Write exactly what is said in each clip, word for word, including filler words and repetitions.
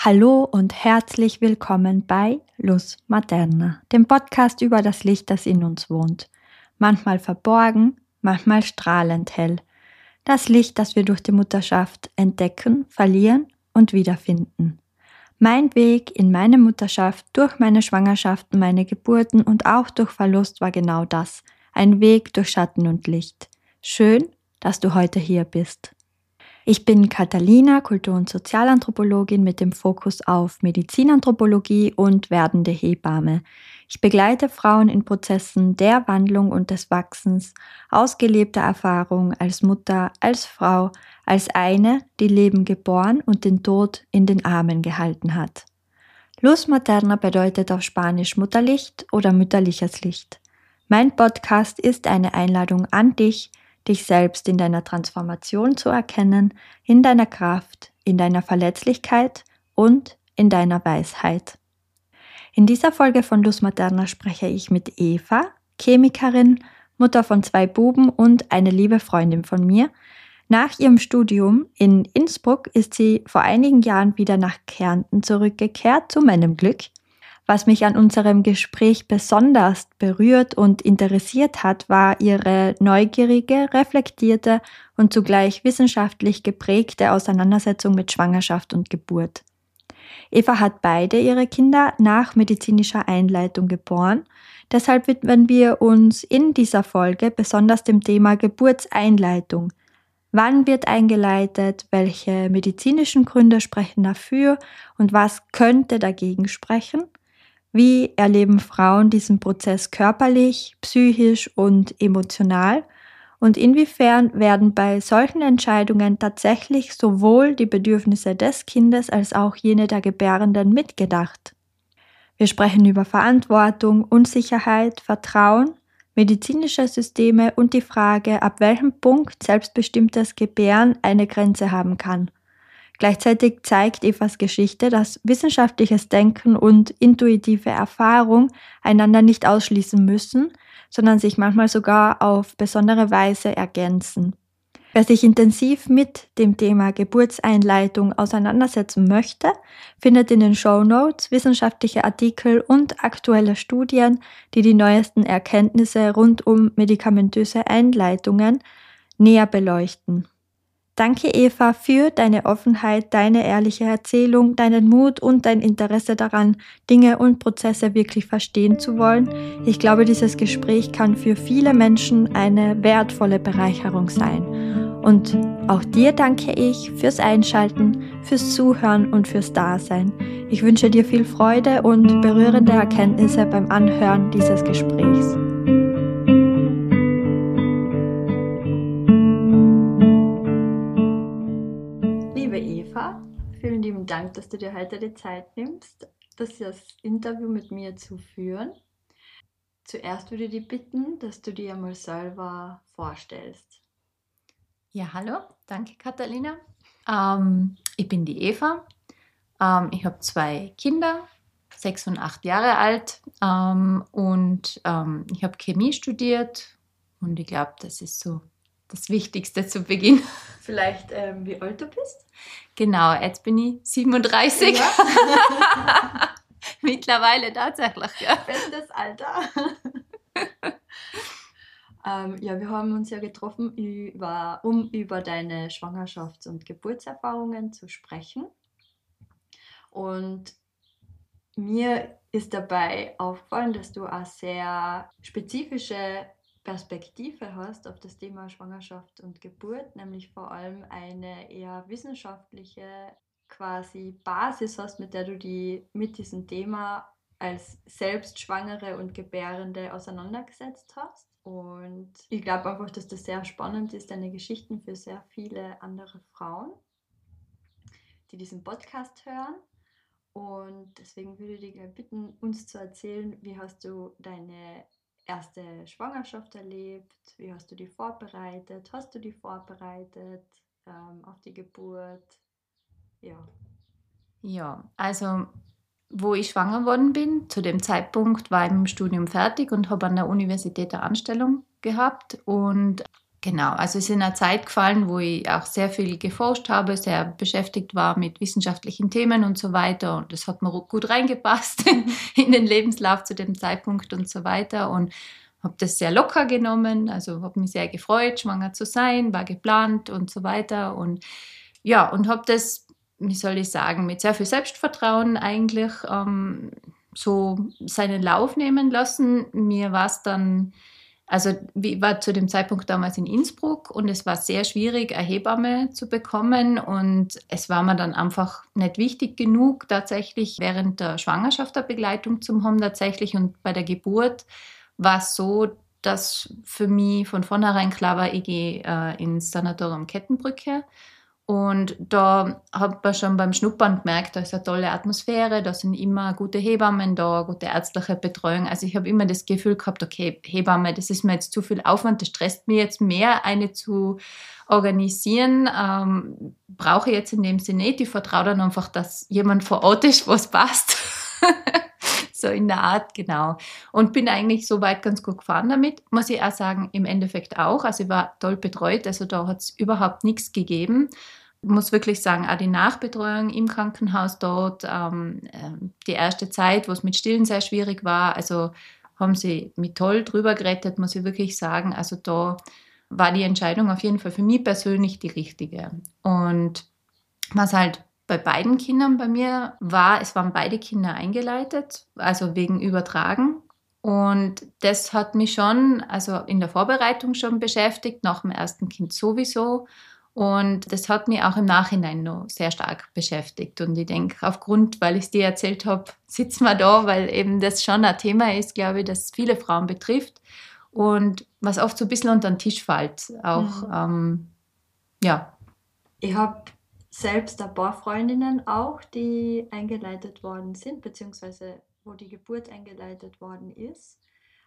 Hallo und herzlich willkommen bei Luz Materna, dem Podcast über das Licht, das in uns wohnt. Manchmal verborgen, manchmal strahlend hell. Das Licht, das wir durch die Mutterschaft entdecken, verlieren und wiederfinden. Mein Weg in meine Mutterschaft, durch meine Schwangerschaften, meine Geburten und auch durch Verlust war genau das. Ein Weg durch Schatten und Licht. Schön, dass du heute hier bist. Ich bin Katharina, Kultur- und Sozialanthropologin mit dem Fokus auf Medizinanthropologie und werdende Hebamme. Ich begleite Frauen in Prozessen der Wandlung und des Wachsens, ausgelebter Erfahrung als Mutter, als Frau, als eine, die Leben geboren und den Tod in den Armen gehalten hat. Luz Materna bedeutet auf Spanisch Mutterlicht oder mütterliches Licht. Mein Podcast ist eine Einladung an dich, dich selbst in deiner Transformation zu erkennen, in deiner Kraft, in deiner Verletzlichkeit und in deiner Weisheit. In dieser Folge von Luz Materna spreche ich mit Eva, Chemikerin, Mutter von zwei Buben und eine liebe Freundin von mir. Nach ihrem Studium in Innsbruck ist sie vor einigen Jahren wieder nach Kärnten zurückgekehrt, zu meinem Glück. Was mich an unserem Gespräch besonders berührt und interessiert hat, war ihre neugierige, reflektierte und zugleich wissenschaftlich geprägte Auseinandersetzung mit Schwangerschaft und Geburt. Eva hat beide ihre Kinder nach medizinischer Einleitung geboren. Deshalb widmen wir uns in dieser Folge besonders dem Thema Geburtseinleitung. Wann wird eingeleitet? Welche medizinischen Gründe sprechen dafür? Und was könnte dagegen sprechen? Wie erleben Frauen diesen Prozess körperlich, psychisch und emotional? Und inwiefern werden bei solchen Entscheidungen tatsächlich sowohl die Bedürfnisse des Kindes als auch jene der Gebärenden mitgedacht? Wir sprechen über Verantwortung, Unsicherheit, Vertrauen, medizinische Systeme und die Frage, ab welchem Punkt selbstbestimmtes Gebären eine Grenze haben kann. Gleichzeitig zeigt Evas Geschichte, dass wissenschaftliches Denken und intuitive Erfahrung einander nicht ausschließen müssen, sondern sich manchmal sogar auf besondere Weise ergänzen. Wer sich intensiv mit dem Thema Geburtseinleitung auseinandersetzen möchte, findet in den Shownotes wissenschaftliche Artikel und aktuelle Studien, die die neuesten Erkenntnisse rund um medikamentöse Einleitungen näher beleuchten. Danke, Eva, für deine Offenheit, deine ehrliche Erzählung, deinen Mut und dein Interesse daran, Dinge und Prozesse wirklich verstehen zu wollen. Ich glaube, dieses Gespräch kann für viele Menschen eine wertvolle Bereicherung sein. Und auch dir danke ich fürs Einschalten, fürs Zuhören und fürs Dasein. Ich wünsche dir viel Freude und berührende Erkenntnisse beim Anhören dieses Gesprächs. Liebe Eva, vielen lieben Dank, dass du dir heute die Zeit nimmst, das Interview mit mir zu führen. Zuerst würde ich dich bitten, dass du dir mal selber vorstellst. Ja, hallo, danke Katharina. Ähm, ich bin die Eva. Ähm, ich habe zwei Kinder, sechs und acht Jahre alt, ähm, und ähm, ich habe Chemie studiert und ich glaube, das ist so das Wichtigste zu Beginn. Vielleicht, ähm, wie alt du bist? Genau, jetzt bin ich siebenunddreißig. Ja. Mittlerweile tatsächlich, ja. Bestes Alter. ähm, ja, wir haben uns ja getroffen, über, um über deine Schwangerschafts- und Geburtserfahrungen zu sprechen. Und mir ist dabei aufgefallen, dass du eine sehr spezifische Perspektive hast auf das Thema Schwangerschaft und Geburt, nämlich vor allem eine eher wissenschaftliche quasi Basis hast, mit der du die mit diesem Thema als selbst Schwangere und Gebärende auseinandergesetzt hast. Und ich glaube einfach, dass das sehr spannend ist, deine Geschichten für sehr viele andere Frauen, die diesen Podcast hören. Und deswegen würde ich dich gleich bitten, uns zu erzählen, wie hast du deine erste Schwangerschaft erlebt, wie hast du die vorbereitet, hast du die vorbereitet ähm, auf die Geburt? Ja. Ja, also wo ich schwanger geworden bin, zu dem Zeitpunkt war ich mit dem Studium fertig und habe an der Universität eine Anstellung gehabt und Genau, also es ist in einer Zeit gefallen, wo ich auch sehr viel geforscht habe, sehr beschäftigt war mit wissenschaftlichen Themen und so weiter. Und das hat mir gut reingepasst in den Lebenslauf zu dem Zeitpunkt und so weiter. Und habe das sehr locker genommen, also habe mich sehr gefreut, schwanger zu sein, war geplant und so weiter. Und ja, und habe das, wie soll ich sagen, mit sehr viel Selbstvertrauen eigentlich ähm, so seinen Lauf nehmen lassen. Mir war es dann... Also ich war zu dem Zeitpunkt damals in Innsbruck und es war sehr schwierig, eine Hebamme zu bekommen und es war mir dann einfach nicht wichtig genug, tatsächlich während der Schwangerschaft eine Begleitung zu haben tatsächlich, und bei der Geburt war es so, dass für mich von vornherein klar war, ich gehe äh, ins Sanatorium Kettenbrücke. Und da hat man schon beim Schnuppern gemerkt, da ist eine tolle Atmosphäre, da sind immer gute Hebammen da, gute ärztliche Betreuung. Also ich habe immer das Gefühl gehabt, okay, Hebamme, das ist mir jetzt zu viel Aufwand, das stresst mich jetzt mehr, eine zu organisieren. Ähm, brauche ich jetzt in dem Sinne nicht. Ich vertraue dann einfach, dass jemand vor Ort ist, was passt. So in der Art, genau. Und bin eigentlich soweit ganz gut gefahren damit, muss ich auch sagen, im Endeffekt auch. Also ich war toll betreut, also da hat es überhaupt nichts gegeben. Ich muss wirklich sagen, auch die Nachbetreuung im Krankenhaus dort, ähm, die erste Zeit, wo es mit Stillen sehr schwierig war, also haben sie mich toll drüber gerettet, muss ich wirklich sagen. Also da war die Entscheidung auf jeden Fall für mich persönlich die richtige. Und was halt bei beiden Kindern bei mir war, es waren beide Kinder eingeleitet, also wegen Übertragen. Und das hat mich schon, also in der Vorbereitung schon beschäftigt, nach dem ersten Kind sowieso. Und das hat mich auch im Nachhinein noch sehr stark beschäftigt. Und ich denke, aufgrund, weil ich es dir erzählt habe, sitzen wir da, weil eben das schon ein Thema ist, glaube ich, das viele Frauen betrifft. Und was oft so ein bisschen unter den Tisch fällt. Auch, mhm. ähm, ja. Ich habe selbst ein paar Freundinnen auch, die eingeleitet worden sind, beziehungsweise wo die Geburt eingeleitet worden ist.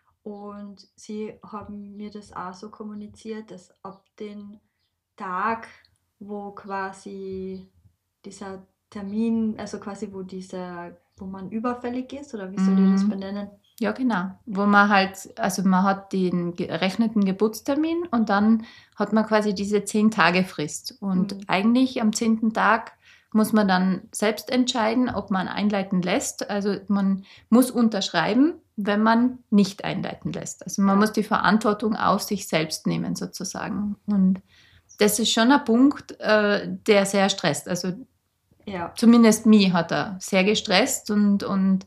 Und sie haben mir das auch so kommuniziert, dass ab dem Tag, wo quasi dieser Termin, also quasi wo dieser, wo man überfällig ist, oder wie soll ich das benennen? Ja, genau. Wo man halt, also man hat den gerechneten Geburtstermin und dann hat man quasi diese zehn Tage Frist. Und mhm. eigentlich am zehnten Tag muss man dann selbst entscheiden, ob man einleiten lässt. Also man muss unterschreiben, wenn man nicht einleiten lässt. Also man ja. muss die Verantwortung auf sich selbst nehmen sozusagen. Und das ist schon ein Punkt, äh, der sehr stresst. Also ja. zumindest mich hat er sehr gestresst und, und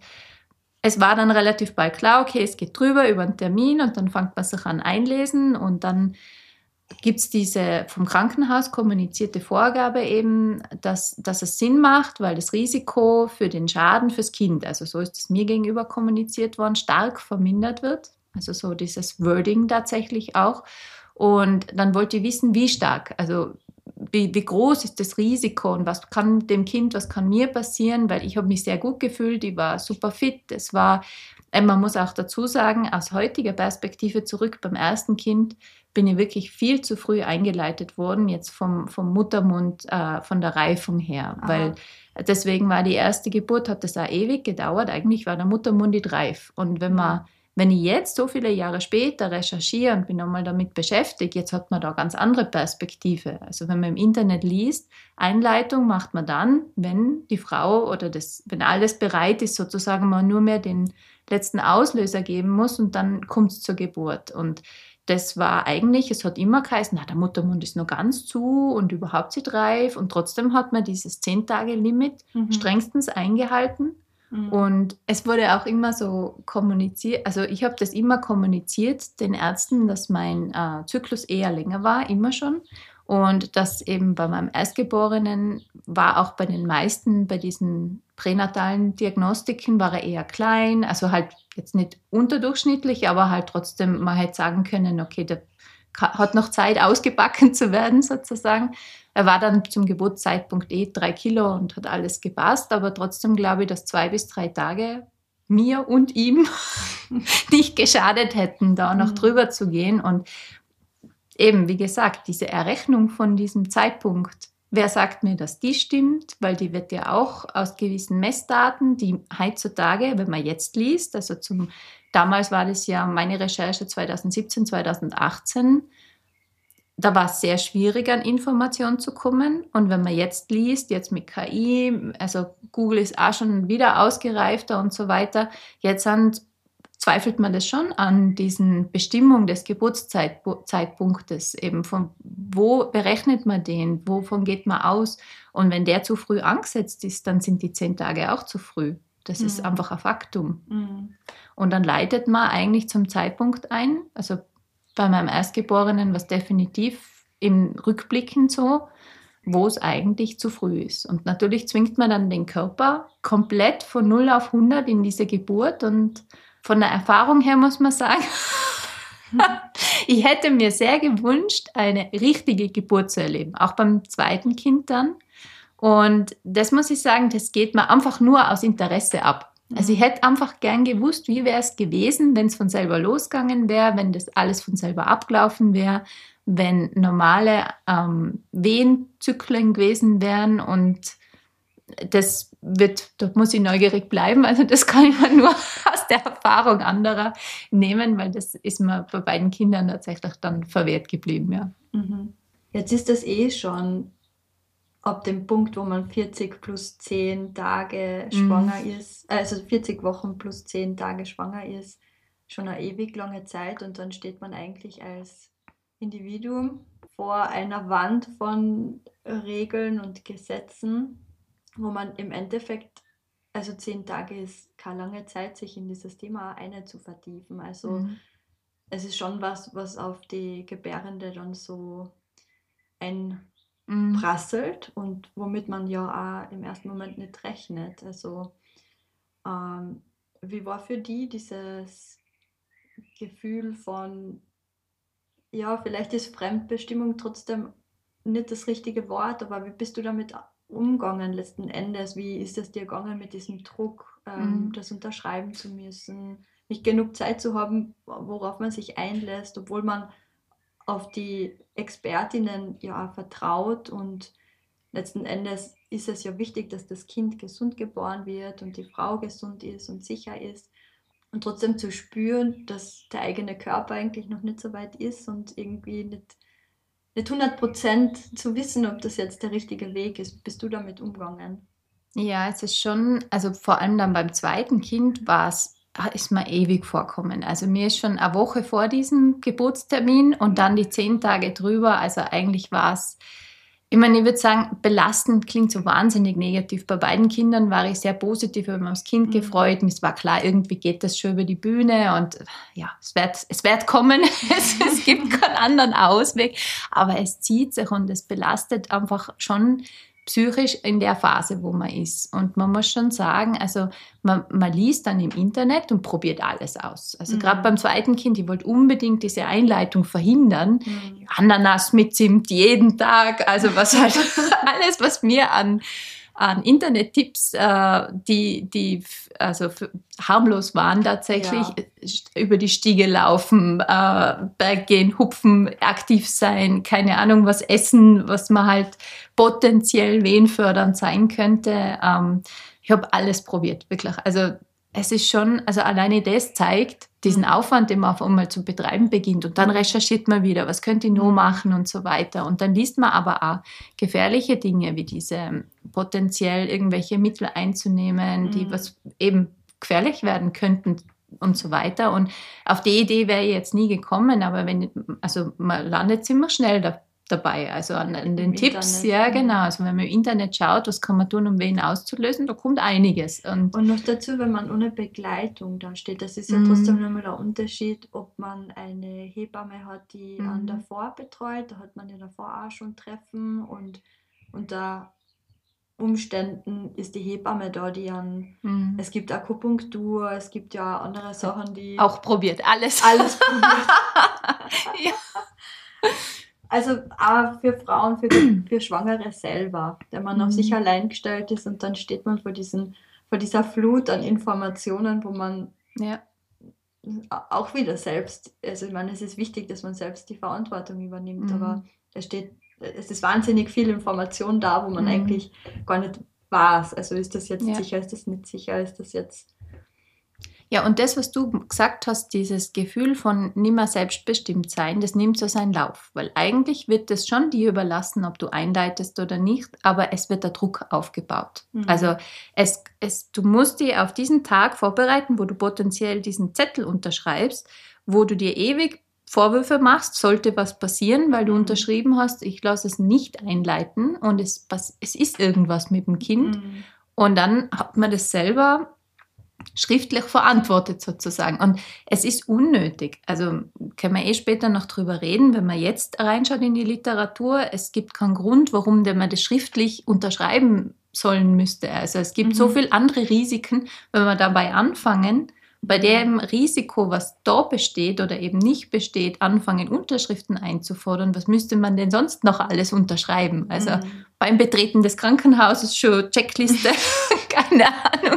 es war dann relativ bald klar, okay, es geht drüber über einen Termin und dann fängt man sich an einlesen und dann gibt es diese vom Krankenhaus kommunizierte Vorgabe eben, dass, dass es Sinn macht, weil das Risiko für den Schaden fürs Kind, also so ist es mir gegenüber kommuniziert worden, stark vermindert wird. Also so dieses Wording tatsächlich auch. Und dann wollte ich wissen, wie stark, also Wie, wie groß ist das Risiko und was kann dem Kind, was kann mir passieren, weil ich habe mich sehr gut gefühlt, ich war super fit, es war, man muss auch dazu sagen, aus heutiger Perspektive zurück beim ersten Kind bin ich wirklich viel zu früh eingeleitet worden, jetzt vom, vom Muttermund, äh, von der Reifung her, Aha. weil deswegen war die erste Geburt, hat das auch ewig gedauert, eigentlich war der Muttermund nicht reif und wenn man Wenn ich jetzt so viele Jahre später recherchiere und bin nochmal damit beschäftigt, jetzt hat man da ganz andere Perspektive. Also wenn man im Internet liest, Einleitung macht man dann, wenn die Frau oder das, wenn alles bereit ist, sozusagen man nur mehr den letzten Auslöser geben muss und dann kommt es zur Geburt. Und das war eigentlich, es hat immer geheißen, na, der Muttermund ist noch ganz zu und überhaupt nicht reif und trotzdem hat man dieses zehn-Tage-Limit mhm. strengstens eingehalten. Und es wurde auch immer so kommuniziert, also ich habe das immer kommuniziert den Ärzten, dass mein äh, Zyklus eher länger war, immer schon. Und dass eben bei meinem Erstgeborenen war auch bei den meisten, bei diesen pränatalen Diagnostiken war er eher klein, also halt jetzt nicht unterdurchschnittlich, aber halt trotzdem, man hätte sagen können, okay, der hat noch Zeit ausgebacken zu werden sozusagen. Er war dann zum Geburtszeitpunkt eh drei Kilo und hat alles gepasst, aber trotzdem glaube ich, dass zwei bis drei Tage mir und ihm nicht geschadet hätten, da noch mhm. drüber zu gehen. Und eben, wie gesagt, diese Errechnung von diesem Zeitpunkt, wer sagt mir, dass die stimmt? Weil die wird ja auch aus gewissen Messdaten, die heutzutage, wenn man jetzt liest, also zum damals war das ja meine Recherche zwanzig siebzehn, zwanzig achtzehn, da war es sehr schwierig, an Informationen zu kommen. Und wenn man jetzt liest, jetzt mit K I, also Google ist auch schon wieder ausgereifter und so weiter, jetzt sind, zweifelt man das schon an diesen Bestimmungen des Geburtszeitpunktes, eben von wo berechnet man den, wovon geht man aus. Und wenn der zu früh angesetzt ist, dann sind die zehn Tage auch zu früh. Das mhm. ist einfach ein Faktum. Mhm. Und dann leitet man eigentlich zum Zeitpunkt ein, also bei meinem Erstgeborenen war es definitiv im Rückblicken so, wo es eigentlich zu früh ist. Und natürlich zwingt man dann den Körper komplett von null auf hundert in diese Geburt. Und von der Erfahrung her muss man sagen, ich hätte mir sehr gewünscht, eine richtige Geburt zu erleben, auch beim zweiten Kind dann. Und das muss ich sagen, das geht mir einfach nur aus Interesse ab. Also ich hätte einfach gern gewusst, wie wäre es gewesen, wenn es von selber losgegangen wäre, wenn das alles von selber abgelaufen wäre, wenn normale ähm, Wehenzyklen gewesen wären. Und das wird, da muss ich neugierig bleiben. Also das kann ich mir nur aus der Erfahrung anderer nehmen, weil das ist mir bei beiden Kindern tatsächlich dann verwehrt geblieben. Ja. Mhm. Jetzt ist das eh schon ab dem Punkt, wo man vierzig plus zehn Tage schwanger mm. ist, also vierzig Wochen plus zehn Tage schwanger ist, schon eine ewig lange Zeit, und dann steht man eigentlich als Individuum vor einer Wand von Regeln und Gesetzen, wo man im Endeffekt, also zehn Tage ist keine lange Zeit, sich in dieses Thema eine zu vertiefen. Also mm. es ist schon was, was auf die Gebärende dann so ein prasselt und womit man ja auch im ersten Moment nicht rechnet. Also ähm, wie war für die dieses Gefühl von, ja, vielleicht ist Fremdbestimmung trotzdem nicht das richtige Wort, aber wie bist du damit umgegangen letzten Endes? Wie ist es dir gegangen mit diesem Druck, ähm, mhm. das unterschreiben zu müssen, nicht genug Zeit zu haben, worauf man sich einlässt, obwohl man auf die Expertinnen ja vertraut, und letzten Endes ist es ja wichtig, dass das Kind gesund geboren wird und die Frau gesund ist und sicher ist, und trotzdem zu spüren, dass der eigene Körper eigentlich noch nicht so weit ist und irgendwie nicht, nicht hundert Prozent zu wissen, ob das jetzt der richtige Weg ist. Bist du damit umgegangen? Ja, es ist schon, also vor allem dann beim zweiten Kind war es ist mir ewig vorkommen. Also mir ist schon eine Woche vor diesem Geburtstermin und dann die zehn Tage drüber. Also eigentlich war es, ich meine, ich würde sagen, belastend klingt so wahnsinnig negativ. Bei beiden Kindern war ich sehr positiv über das Kind mhm. gefreut. Und es war klar, irgendwie geht das schon über die Bühne und ja, es wird, es wird kommen. es, es gibt keinen anderen Ausweg. Aber es zieht sich und es belastet einfach schon psychisch in der Phase, wo man ist. Und man muss schon sagen, also man, man liest dann im Internet und probiert alles aus. Also mhm. gerade beim zweiten Kind, ich wollte unbedingt diese Einleitung verhindern. Mhm. Ananas mit Zimt jeden Tag, also was halt alles, was mir an, an Internet-Tipps, äh, die, die also harmlos waren tatsächlich, ja. über die Stiege laufen, äh, Berg gehen, hupfen, aktiv sein, keine Ahnung, was essen, was man halt potenziell wehenfördernd sein könnte. Ähm, ich habe alles probiert, wirklich. Also es ist schon, also alleine das zeigt diesen Aufwand, den man auf einmal zu betreiben beginnt. Und dann recherchiert man wieder, was könnte ich nur machen und so weiter. Und dann liest man aber auch gefährliche Dinge, wie diese potenziell irgendwelche Mittel einzunehmen, die mhm. was eben gefährlich werden könnten und so weiter. Und auf die Idee wäre ich jetzt nie gekommen, aber wenn, also man landet ziemlich schnell da, dabei, also an, an den Im Tipps, Internet. Ja genau, also wenn man im Internet schaut, was kann man tun, um wen auszulösen, da kommt einiges. Und, und noch dazu, wenn man ohne Begleitung da steht, das ist ja mm. trotzdem nochmal der Unterschied, ob man eine Hebamme hat, die mm. einen davor betreut, da hat man ja davor auch schon Treffen, und unter Umständen ist die Hebamme da, die an, mm. es gibt Akupunktur, es gibt ja andere Sachen, die... Auch probiert, alles. Alles probiert. ja. Also auch für Frauen, für, für Schwangere selber, wenn man mhm. auf sich allein gestellt ist, und dann steht man vor, diesen, vor dieser Flut an Informationen, wo man ja. auch wieder selbst, also ich meine, es ist wichtig, dass man selbst die Verantwortung übernimmt, mhm. aber es steht, es ist wahnsinnig viel Information da, wo man mhm. eigentlich gar nicht weiß. Also ist das jetzt ja. sicher, ist das nicht sicher, ist das jetzt... Ja, und das, was du gesagt hast, dieses Gefühl von nimmer selbstbestimmt sein, das nimmt so seinen Lauf. Weil eigentlich wird es schon dir überlassen, ob du einleitest oder nicht, aber es wird der Druck aufgebaut. Mhm. Also es, es, du musst dich auf diesen Tag vorbereiten, wo du potenziell diesen Zettel unterschreibst, wo du dir ewig Vorwürfe machst, sollte was passieren, weil du mhm. unterschrieben hast, ich lasse es nicht einleiten und es, was, es ist irgendwas mit dem Kind. Mhm. Und dann hat man das selber schriftlich verantwortet sozusagen. Und es ist unnötig. Also können wir eh später noch drüber reden, wenn man jetzt reinschaut in die Literatur. Es gibt keinen Grund, warum man das schriftlich unterschreiben sollen müsste. Also es gibt mhm. so viele andere Risiken, wenn wir dabei anfangen, bei dem Risiko, was da besteht oder eben nicht besteht, anfangen, Unterschriften einzufordern. Was müsste man denn sonst noch alles unterschreiben? Also mhm. beim Betreten des Krankenhauses schon Checkliste, keine Ahnung.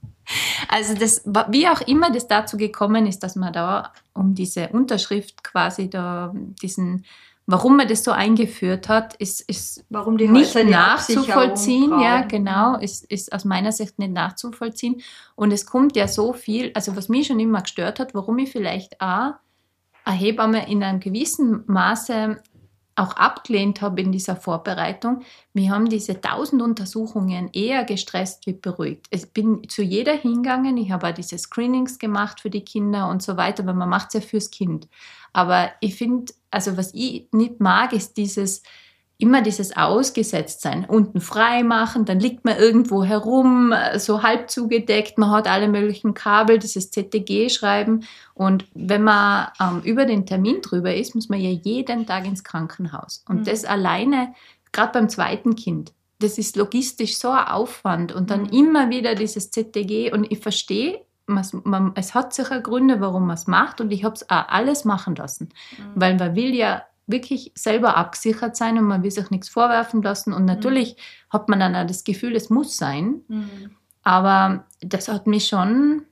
Also das, wie auch immer das dazu gekommen ist, dass man da um diese Unterschrift quasi da diesen, warum man das so eingeführt hat, ist, ist warum die nicht die nachzuvollziehen. Ja, genau, ist, ist aus meiner Sicht nicht nachzuvollziehen. Und es kommt ja so viel, also was mich schon immer gestört hat, warum ich vielleicht auch eine Hebamme in einem gewissen Maße auch abgelehnt habe in dieser Vorbereitung. Wir haben diese tausend Untersuchungen eher gestresst wie beruhigt. Ich bin zu jeder hingegangen, ich habe auch diese Screenings gemacht für die Kinder und so weiter, weil man macht es ja fürs Kind. Aber ich finde, also was ich nicht mag, ist dieses immer dieses Ausgesetztsein, unten frei machen, dann liegt man irgendwo herum, so halb zugedeckt, man hat alle möglichen Kabel, dieses Z T G schreiben und wenn man ähm, über den Termin drüber ist, muss man ja jeden Tag ins Krankenhaus und mhm. das alleine, gerade beim zweiten Kind, das ist logistisch so ein Aufwand und dann mhm. immer wieder dieses Z T G und ich verstehe, man, man, es hat sicher Gründe, warum man es macht und ich habe es auch alles machen lassen, mhm. weil man will ja wirklich selber abgesichert sein und man will sich nichts vorwerfen lassen und natürlich mhm. hat man dann auch das Gefühl, es muss sein, mhm. aber das hat mich schon,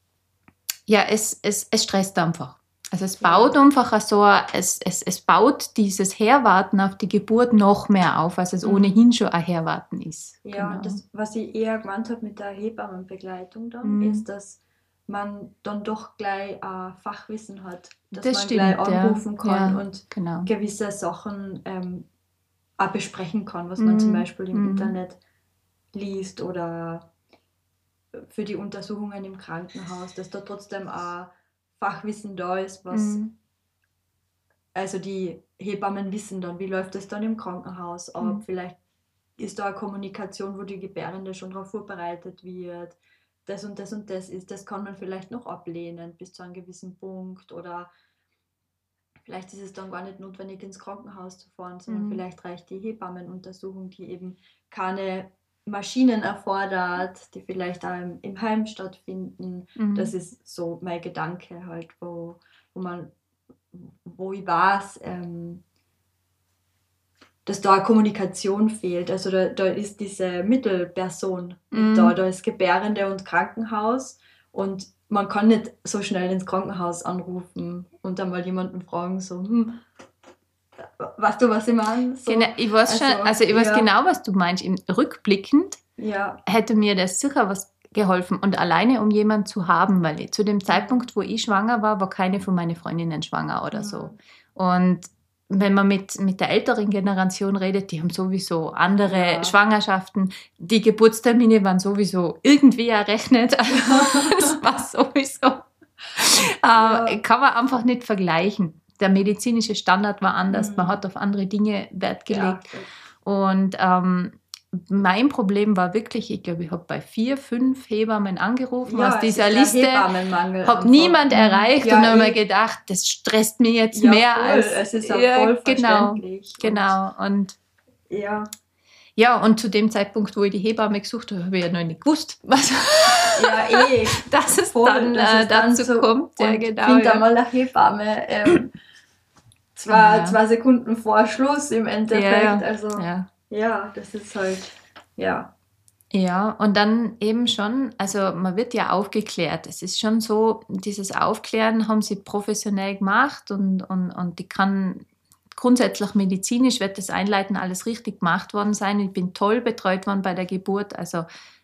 ja, es, es, es stresst einfach. Also es baut ja. einfach so, es, es, es baut dieses Herwarten auf die Geburt noch mehr auf, als es mhm. ohnehin schon ein Herwarten ist. Ja, genau. Das, was ich eher gemeint habe mit der Hebammenbegleitung dann, mhm. ist, dass man dann doch gleich äh, Fachwissen hat, dass das man stimmt, gleich anrufen ja. kann ja, und genau. gewisse Sachen ähm, auch besprechen kann, was man mm. zum Beispiel im mm. Internet liest oder für die Untersuchungen im Krankenhaus, dass da trotzdem auch Fachwissen da ist, was mm. also die Hebammen wissen dann, wie läuft das dann im Krankenhaus ab, mm. vielleicht ist da eine Kommunikation, wo die Gebärende schon darauf vorbereitet wird, das und das und das ist, das kann man vielleicht noch ablehnen bis zu einem gewissen Punkt oder vielleicht ist es dann gar nicht notwendig, ins Krankenhaus zu fahren, sondern mhm. vielleicht reicht die Hebammenuntersuchung, die eben keine Maschinen erfordert, die vielleicht auch im, im Heim stattfinden. Mhm. Das ist so mein Gedanke halt, wo, wo man, wo ich weiß, ähm, dass da Kommunikation fehlt. Also da, da ist diese Mittelperson mm. da, da ist Gebärende und Krankenhaus und man kann nicht so schnell ins Krankenhaus anrufen und dann mal jemanden fragen, so, hm, weißt du, was ich meine? So, genau, ich weiß also, schon, also ich weiß ja. genau, was du meinst. Im Rückblickend ja. hätte mir das sicher was geholfen und alleine um jemanden zu haben, weil ich, zu dem Zeitpunkt, wo ich schwanger war, war keine von meinen Freundinnen schwanger oder ja. so. Und wenn man mit, mit der älteren Generation redet, die haben sowieso andere ja. Schwangerschaften. Die Geburtstermine waren sowieso irgendwie errechnet. Also das war sowieso. Ja. Äh, kann man einfach nicht vergleichen. Der medizinische Standard war anders. Mhm. Man hat auf andere Dinge Wert gelegt. Ja. Und ähm, mein Problem war wirklich, ich glaube, ich habe bei vier, fünf Hebammen angerufen ja, aus dieser Liste, habe niemand erreicht ja, und habe mir gedacht, das stresst mich jetzt ja, mehr voll. als... Es ist auch ja, voll genau, verständlich. Genau, und ja. ja, und zu dem Zeitpunkt, wo ich die Hebamme gesucht habe, habe ich ja noch nicht gewusst, was ja, eh. dass es voll, dann, dass äh, es dann dazu so kommt. Ja, genau. Find ja. da mal eine Hebamme. Ähm, zwei, ja. zwei Sekunden vor Schluss im Endeffekt. Ja, also ja. ja, das ist halt... Ja. Ja, und dann eben schon, also man wird ja aufgeklärt. Es ist schon so, dieses Aufklären haben sie professionell gemacht und, und, und die kann grundsätzlich medizinisch, wird das Einleiten alles richtig gemacht worden sein. Ich bin toll betreut worden bei der Geburt, also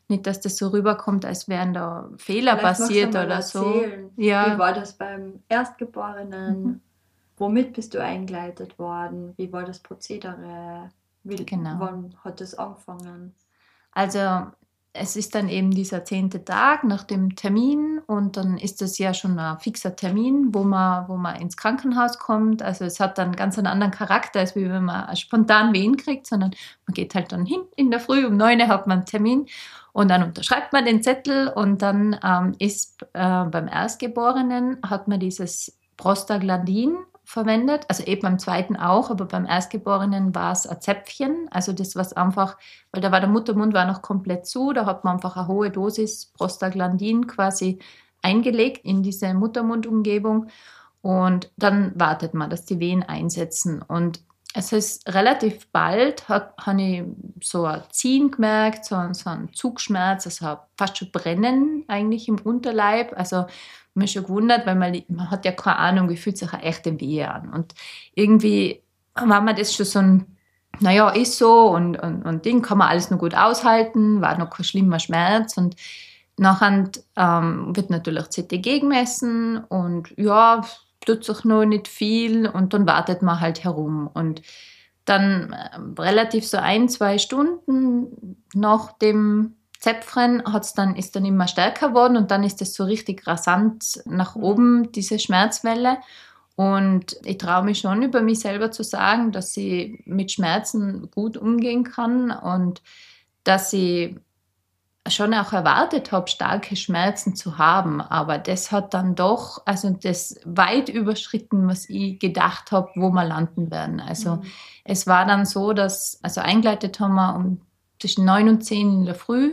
nicht, dass das so rüberkommt, als wären da Fehler Vielleicht passiert magst du mal oder erzählen, so. Ja. Wie war das beim Erstgeborenen? Mhm. Womit bist du eingeleitet worden? Wie war das Prozedere? Wie, Genau. Wann hat es angefangen? Also es ist dann eben dieser zehnte Tag nach dem Termin und dann ist das ja schon ein fixer Termin, wo man, wo man ins Krankenhaus kommt. Also es hat dann ganz einen anderen Charakter, als wie wenn man spontan Wehen kriegt, sondern man geht halt dann hin in der Früh, um neun Uhr hat man einen Termin und dann unterschreibt man den Zettel und dann ähm, ist äh, beim Erstgeborenen hat man dieses Prostaglandin verwendet, also eben beim zweiten auch, aber beim Erstgeborenen war es ein Zäpfchen, also das, was einfach, weil da war der Muttermund war noch komplett zu, da hat man einfach eine hohe Dosis Prostaglandin quasi eingelegt in diese Muttermundumgebung und dann wartet man, dass die Wehen einsetzen und es ist relativ bald, habe ich so ein Ziehen gemerkt, so, so einen Zugschmerz, also fast schon Brennen eigentlich im Unterleib, also mich schon gewundert, weil man, man hat ja keine Ahnung, wie fühlt sich eine echte Wehe an. Und irgendwie war mir das schon so ein, naja, ist so und, und, und Ding kann man alles nur gut aushalten, war noch kein schlimmer Schmerz. Und nachher ähm, wird natürlich C T G gemessen und ja, tut sich noch nicht viel und dann wartet man halt herum. Und dann äh, relativ so ein, zwei Stunden nach dem Zäpfchen hat's dann, ist dann immer stärker geworden und dann ist es so richtig rasant nach oben, diese Schmerzwelle. Und ich traue mich schon über mich selber zu sagen, dass ich mit Schmerzen gut umgehen kann und dass ich schon auch erwartet habe, starke Schmerzen zu haben. Aber das hat dann doch, also das weit überschritten, was ich gedacht habe, wo wir landen werden. Also mhm. es war dann so, dass, also eingeleitet haben wir um zwischen neun und zehn in der Früh.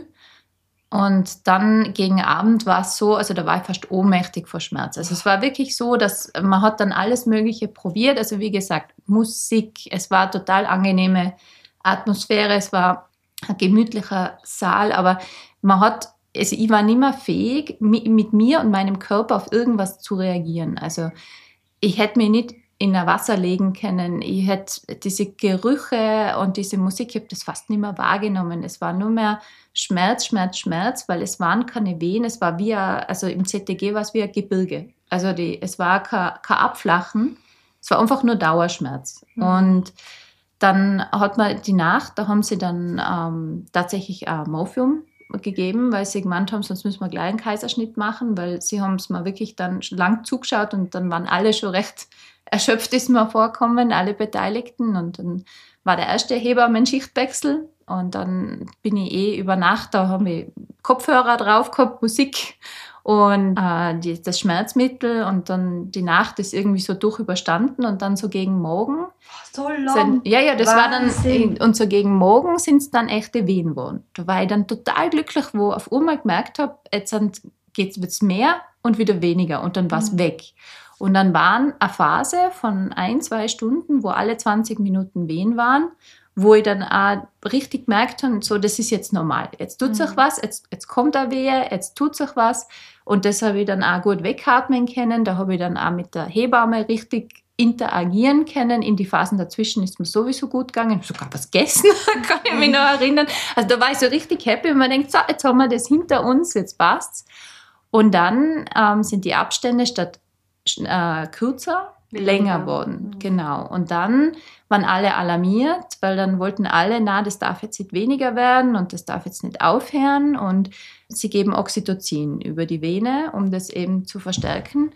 Und dann gegen Abend war es so, also da war ich fast ohnmächtig vor Schmerz. Also es war wirklich so, dass man hat dann alles Mögliche probiert. Also wie gesagt, Musik, es war total angenehme Atmosphäre, es war ein gemütlicher Saal, aber man hat, also ich war nicht mehr fähig, mit mir und meinem Körper auf irgendwas zu reagieren. Also ich hätte mich nicht in ein Wasser legen können. Ich hätte diese Gerüche und diese Musik, ich habe das fast nicht mehr wahrgenommen. Es war nur mehr Schmerz, Schmerz, Schmerz, weil es waren keine Wehen. Es war wie ein, also im Z T G war es wie ein Gebirge. Also die, es war kein, kein Abflachen. Es war einfach nur Dauerschmerz. Mhm. Und dann hat man die Nacht, da haben sie dann ähm, tatsächlich ein Morphium gegeben, weil sie gemeint haben, sonst müssen wir gleich einen Kaiserschnitt machen, weil sie haben es mir wirklich dann lang zugeschaut und dann waren alle schon recht erschöpft, ist mir vorkommen, alle Beteiligten und dann war der erste Hebammen-Schichtwechsel und dann bin ich eh über Nacht, da haben wir Kopfhörer drauf gehabt, Musik und äh, die, das Schmerzmittel und dann die Nacht ist irgendwie so durch überstanden und dann so gegen Morgen. So lang? Sind, ja, ja, das Wahnsinn. war dann, und so gegen Morgen sind es dann echte Wehen geworden. Da war ich dann total glücklich, wo ich auf einmal gemerkt habe, jetzt wird es mehr und wieder weniger und dann war es mhm. weg. Und dann war eine Phase von ein, zwei Stunden, wo alle zwanzig Minuten Wehen waren, wo ich dann auch richtig gemerkt habe, so, das ist jetzt normal. Jetzt tut sich mhm. was, jetzt, jetzt kommt eine Wehe, jetzt tut sich was. Und das habe ich dann auch gut wegatmen können. Da habe ich dann auch mit der Hebamme richtig interagieren können. In die Phasen dazwischen ist mir sowieso gut gegangen. Ich habe sogar was gegessen, kann ich mich noch erinnern. Also da war ich so richtig happy und man denkt, so, jetzt haben wir das hinter uns, jetzt passt's. Und dann ähm, sind die Abstände statt äh, kürzer, Weniger. länger worden. Mhm. Genau. Und dann waren alle alarmiert, weil dann wollten alle, na, das darf jetzt nicht weniger werden und das darf jetzt nicht aufhören. Und sie geben Oxytocin über die Vene, um das eben zu verstärken.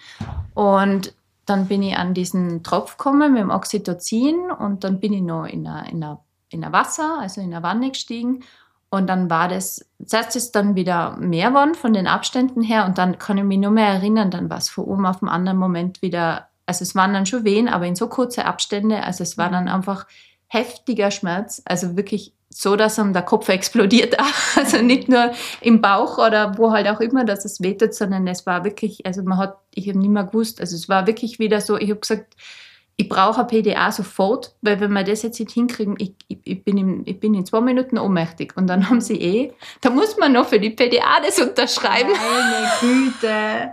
Und dann bin ich an diesen Tropf gekommen mit dem Oxytocin und dann bin ich noch in einer, in einer, in einer Wasser, also in einer Wanne gestiegen. Und dann war das, zuerst ist dann wieder mehr geworden von den Abständen her und dann kann ich mich nur mehr erinnern, dann war es von oben auf den anderen Moment wieder, also es waren dann schon Wehen, aber in so kurze Abstände, also es war dann einfach heftiger Schmerz, also wirklich so, dass einem der Kopf explodiert, also nicht nur im Bauch oder wo halt auch immer, dass es wehtut, sondern es war wirklich, also man hat, ich habe nicht mehr gewusst, also es war wirklich wieder so, ich habe gesagt, ich brauche ein P D A sofort, weil wenn wir das jetzt nicht hinkriegen, ich, ich, ich, bin, in, ich bin in zwei Minuten ohnmächtig. Und dann haben sie eh, da muss man noch für die P D A das unterschreiben. Meine Güte.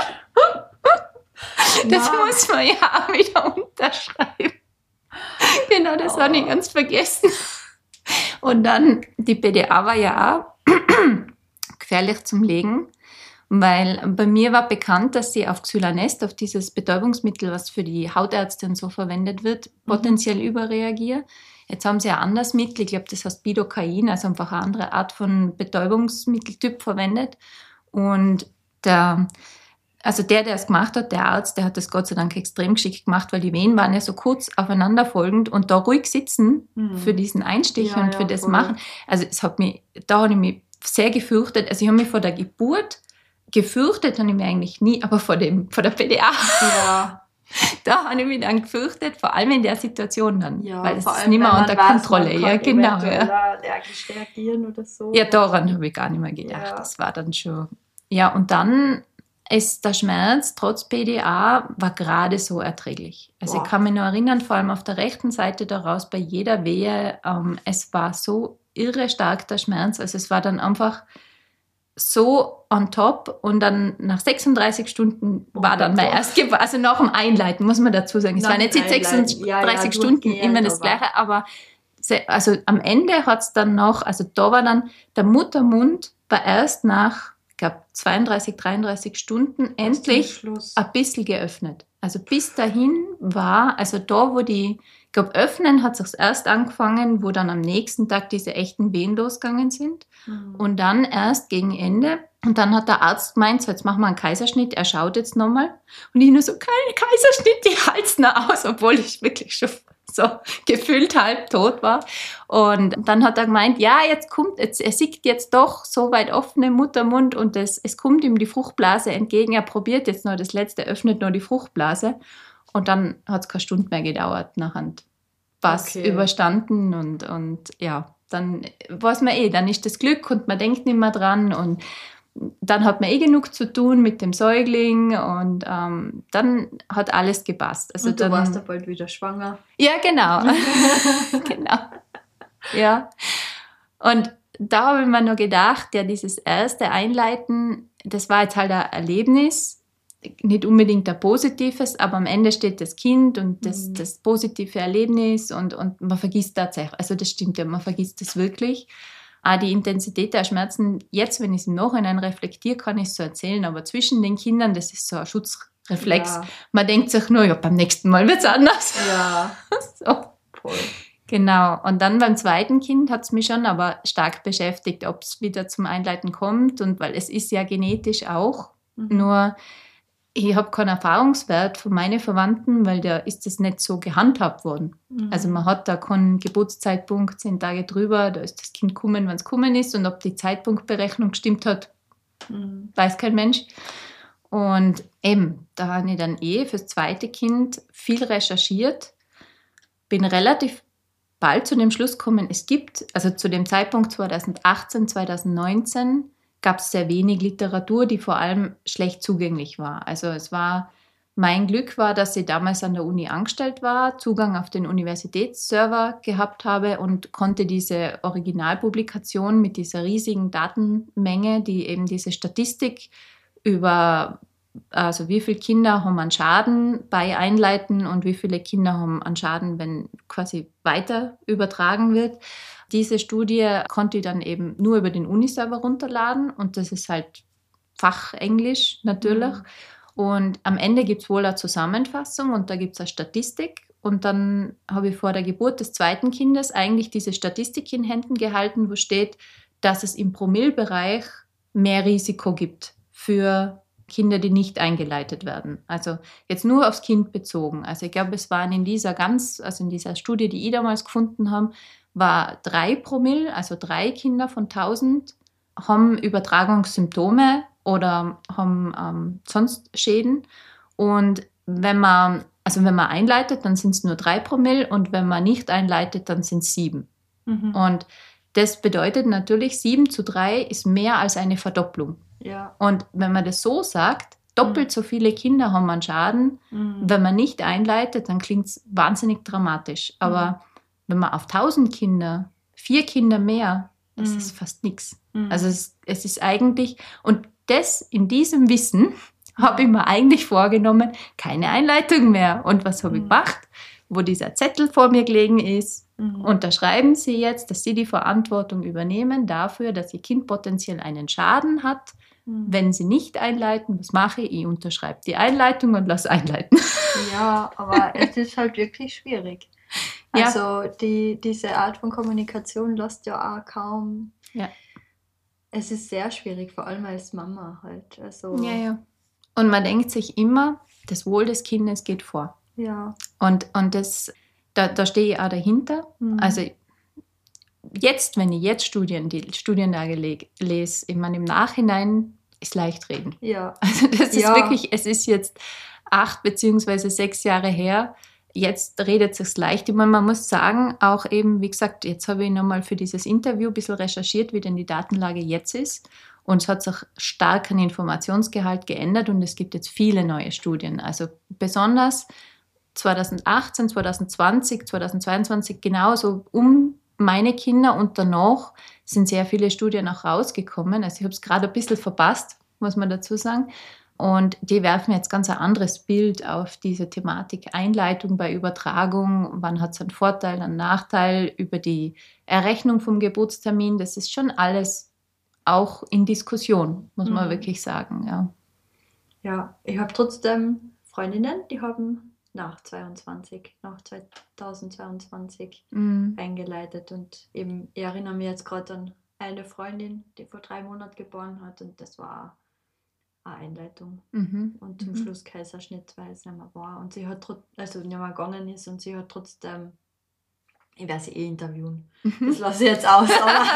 Das Na. muss man ja auch wieder unterschreiben. Genau, das oh. habe ich ganz vergessen. Und dann, die P D A war ja auch gefährlich zum Legen, weil bei mir war bekannt, dass sie auf Xylanest, auf dieses Betäubungsmittel, was für die Hautärzte und so verwendet wird, mhm. potenziell überreagiere. Jetzt haben sie ein anderes Mittel, ich glaube, das heißt Bidocain, also einfach eine andere Art von Betäubungsmitteltyp verwendet. Und der, also der, der es gemacht hat, der Arzt, der hat das Gott sei Dank extrem geschickt gemacht, weil die Wehen waren ja so kurz aufeinanderfolgend und da ruhig sitzen mhm. für diesen Einstich ja, und für ja, das voll. Machen. Also es hat mich, da habe ich mich sehr gefürchtet. Also ich habe mich vor der Geburt gefürchtet, habe ich mich eigentlich nie, aber vor, dem, vor der P D A. Ja. Da habe ich mich dann gefürchtet, vor allem in der Situation dann, ja, weil es ist nicht mehr unter Kontrolle. Ja, genau. Ja. reagieren oder so. Ja, daran habe ich gar nicht mehr gedacht. Ja. Das war dann schon. Ja, und dann ist der Schmerz trotz P D A war gerade so erträglich. Also Boah. Ich kann mich noch erinnern, vor allem auf der rechten Seite daraus bei jeder Wehe, ähm, es war so irre stark der Schmerz. Also es war dann einfach so on top und dann nach sechsunddreißig Stunden oh war dann mein erst, also nach dem Einleiten, muss man dazu sagen. Es waren jetzt nicht sechsunddreißig ja, ja, Stunden immer das Gleiche, aber also am Ende hat es dann noch, also da war dann, der Muttermund war erst nach, ich glaube, zweiunddreißig, dreiunddreißig Stunden endlich ein bisschen geöffnet. Also bis dahin war, also da, wo die, ich glaube, öffnen hat es erst angefangen, wo dann am nächsten Tag diese echten Wehen losgegangen sind. Mhm. Und dann erst gegen Ende. Und dann hat der Arzt gemeint, so jetzt machen wir einen Kaiserschnitt, er schaut jetzt nochmal. Und ich nur so, kein Kaiserschnitt, die halten aus, obwohl ich wirklich schon so gefühlt halb tot war. Und dann hat er gemeint, ja, jetzt kommt, jetzt, er sieht jetzt doch so weit offen im Muttermund und es, es kommt ihm die Fruchtblase entgegen. Er probiert jetzt noch das Letzte, öffnet nur die Fruchtblase. Und dann hat es keine Stunde mehr gedauert, nachher war es okay. überstanden und, und ja, dann weiß man eh, dann ist das Glück und man denkt nicht mehr dran und dann hat man eh genug zu tun mit dem Säugling und ähm, dann hat alles gepasst. Also und du dann, warst ja bald wieder schwanger. Ja, genau. genau. Ja. Und da habe ich mir noch gedacht, ja, dieses erste Einleiten, das war jetzt halt ein Erlebnis, nicht unbedingt ein positives, aber am Ende steht das Kind und das, mhm. das positive Erlebnis und, und man vergisst tatsächlich, also das stimmt ja, man vergisst das wirklich. Auch die Intensität der Schmerzen, jetzt, wenn ich es im Nachhinein reflektiere, kann ich es so erzählen, aber zwischen den Kindern, das ist so ein Schutzreflex. Ja. Man denkt sich nur, ja, beim nächsten Mal wird es anders. Ja, so. Voll. Genau, und dann beim zweiten Kind hat es mich schon aber stark beschäftigt, ob es wieder zum Einleiten kommt, und weil es ist ja genetisch auch, mhm. nur ich habe keinen Erfahrungswert von meinen Verwandten, weil da ist das nicht so gehandhabt worden. Mhm. Also man hat da keinen Geburtszeitpunkt, zehn Tage drüber, da ist das Kind gekommen, wenn es gekommen ist, und ob die Zeitpunktberechnung gestimmt hat, mhm. weiß kein Mensch. Und eben, da habe ich dann eh fürs zweite Kind viel recherchiert, bin relativ bald zu dem Schluss gekommen, es gibt, also zu dem Zeitpunkt zweitausendachtzehn, zweitausendneunzehn, gab es sehr wenig Literatur, die vor allem schlecht zugänglich war. Also es war, mein Glück war, dass ich damals an der Uni angestellt war, Zugang auf den Universitätsserver gehabt habe und konnte diese Originalpublikation mit dieser riesigen Datenmenge, die eben diese Statistik über, also wie viele Kinder haben an Schaden bei Einleiten und wie viele Kinder haben an Schaden, wenn quasi weiter übertragen wird. Diese Studie konnte ich dann eben nur über den Uniserver runterladen und das ist halt Fachenglisch natürlich. Mhm. Und am Ende gibt es wohl eine Zusammenfassung und da gibt es eine Statistik. Und dann habe ich vor der Geburt des zweiten Kindes eigentlich diese Statistik in Händen gehalten, wo steht, dass es im Promillbereich mehr Risiko gibt für Kinder, die nicht eingeleitet werden. Also jetzt nur aufs Kind bezogen. Also ich glaube, es waren in dieser ganz, also in dieser Studie, die ich damals gefunden habe, war drei Promille, also drei Kinder von tausend, haben Übertragungssymptome oder haben ähm, sonst Schäden. Und wenn man, also wenn man einleitet, dann sind es nur drei Promille und wenn man nicht einleitet, dann sind es sieben. Mhm. Und das bedeutet natürlich, sieben zu drei ist mehr als eine Verdopplung. Ja. Und wenn man das so sagt, doppelt mhm. so viele Kinder haben einen Schaden, mhm. wenn man nicht einleitet, dann klingt es wahnsinnig dramatisch. Aber mhm. wenn man auf tausend Kinder, vier Kinder mehr, das mhm. ist fast nichts. Mhm. Also es, es ist eigentlich, und das in diesem Wissen habe ich mir eigentlich vorgenommen, keine Einleitung mehr. Und was habe mhm. ich gemacht? Wo dieser Zettel vor mir gelegen ist, Mhm. Unterschreiben Sie jetzt, dass Sie die Verantwortung übernehmen dafür, dass Ihr Kind potenziell einen Schaden hat. Mhm. Wenn Sie nicht einleiten, was mache ich? Ich unterschreibe die Einleitung und lasse einleiten. Ja, aber es ist halt wirklich schwierig. Also ja. die, diese Art von Kommunikation lässt ja auch kaum... Ja. Es ist sehr schwierig, vor allem als Mama halt. Also ja, ja. Und man denkt sich immer, das Wohl des Kindes geht vor. Ja. Und, und das, da, da stehe ich auch dahinter. Mhm. Also jetzt, wenn ich jetzt Studien, die Studienlage le- lese, ich meine, im Nachhinein ist leicht reden. Ja. Also das ist ja. wirklich, es ist jetzt acht beziehungsweise sechs Jahre her. Jetzt redet es sich leicht. Ich meine, man muss sagen, auch eben, wie gesagt, jetzt habe ich nochmal für dieses Interview ein bisschen recherchiert, wie denn die Datenlage jetzt ist. Und es hat sich stark an Informationsgehalt geändert und es gibt jetzt viele neue Studien. Also besonders zwanzig achtzehn, zwanzig zwanzig, zwanzig zweiundzwanzig, genauso um meine Kinder und danach sind sehr viele Studien auch rausgekommen. Also ich habe es gerade ein bisschen verpasst, muss man dazu sagen. Und die werfen jetzt ganz ein anderes Bild auf diese Thematik Einleitung bei Übertragung. Wann hat es einen Vorteil, einen Nachteil über die Errechnung vom Geburtstermin? Das ist schon alles auch in Diskussion, muss man mhm. wirklich sagen. Ja, ja, ich habe trotzdem Freundinnen, die haben nach zweiundzwanzig, nach zweitausendzweiundzwanzig mhm. eingeleitet. Und eben, ich erinnere mich jetzt gerade an eine Freundin, die vor drei Monaten geboren hat und das war eine Einleitung. Mhm. Und zum mhm. Schluss Kaiserschnitt, weil es nicht mehr war. Und sie hat trotzdem, also nicht mehr gegangen ist und sie hat trotzdem, ich werde sie eh interviewen, mhm. das lasse ich jetzt aus,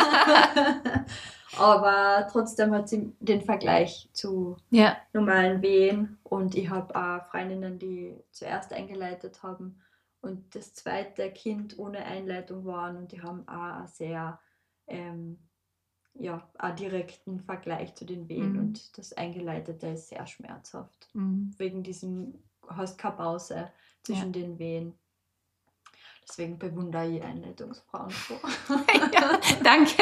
aber, aber trotzdem hat sie den Vergleich zu ja. normalen Wehen und ich habe auch Freundinnen, die zuerst eingeleitet haben und das zweite Kind ohne Einleitung waren und die haben auch sehr ähm, ja, einen direkten Vergleich zu den Wehen mhm. und das Eingeleitete ist sehr schmerzhaft. Mhm. Wegen diesem, du hast keine Pause zwischen ja. den Wehen. Deswegen bewundere ich Einleitungsfrauen so. Ja, danke.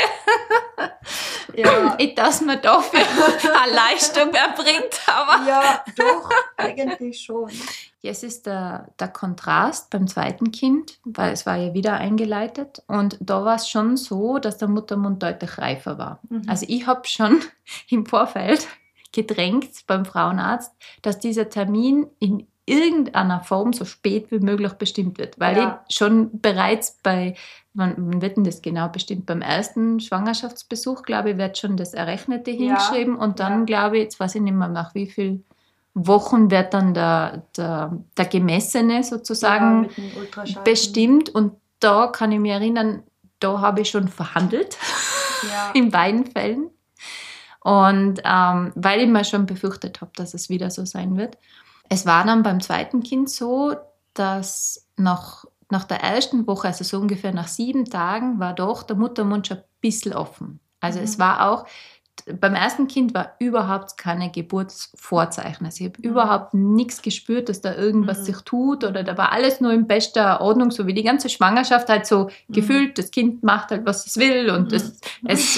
Ja. Ich, dass man dafür eine Leistung erbringt. Aber ja, doch, eigentlich schon. Jetzt ist der, der Kontrast beim zweiten Kind, weil es war ja wieder eingeleitet und da war es schon so, dass der Muttermund deutlich reifer war. Mhm. Also ich habe schon im Vorfeld gedrängt beim Frauenarzt, dass dieser Termin in irgendeiner Form so spät wie möglich bestimmt wird, weil ja. ich schon bereits bei, wann wird denn das genau bestimmt, beim ersten Schwangerschaftsbesuch, glaube ich, wird schon das Errechnete ja. hingeschrieben und dann, ja. glaube ich, jetzt weiß ich nicht mehr, nach wie viel Wochen wird dann der, der, der Gemessene sozusagen ja, bestimmt und da kann ich mich erinnern, da habe ich schon verhandelt, ja. in beiden Fällen und ähm, weil ich mir schon befürchtet habe, dass es wieder so sein wird. Es war dann beim zweiten Kind so, dass nach, nach der ersten Woche, also so ungefähr nach sieben Tagen, war doch der Muttermund schon ein bisschen offen. Also mhm. es war auch, beim ersten Kind war überhaupt keine Geburtsvorzeichen. Also ich habe mhm. überhaupt nichts gespürt, dass da irgendwas mhm. sich tut oder da war alles nur in bester Ordnung, so wie die ganze Schwangerschaft halt so mhm. gefühlt, das Kind macht halt, was es will und mhm. es, es,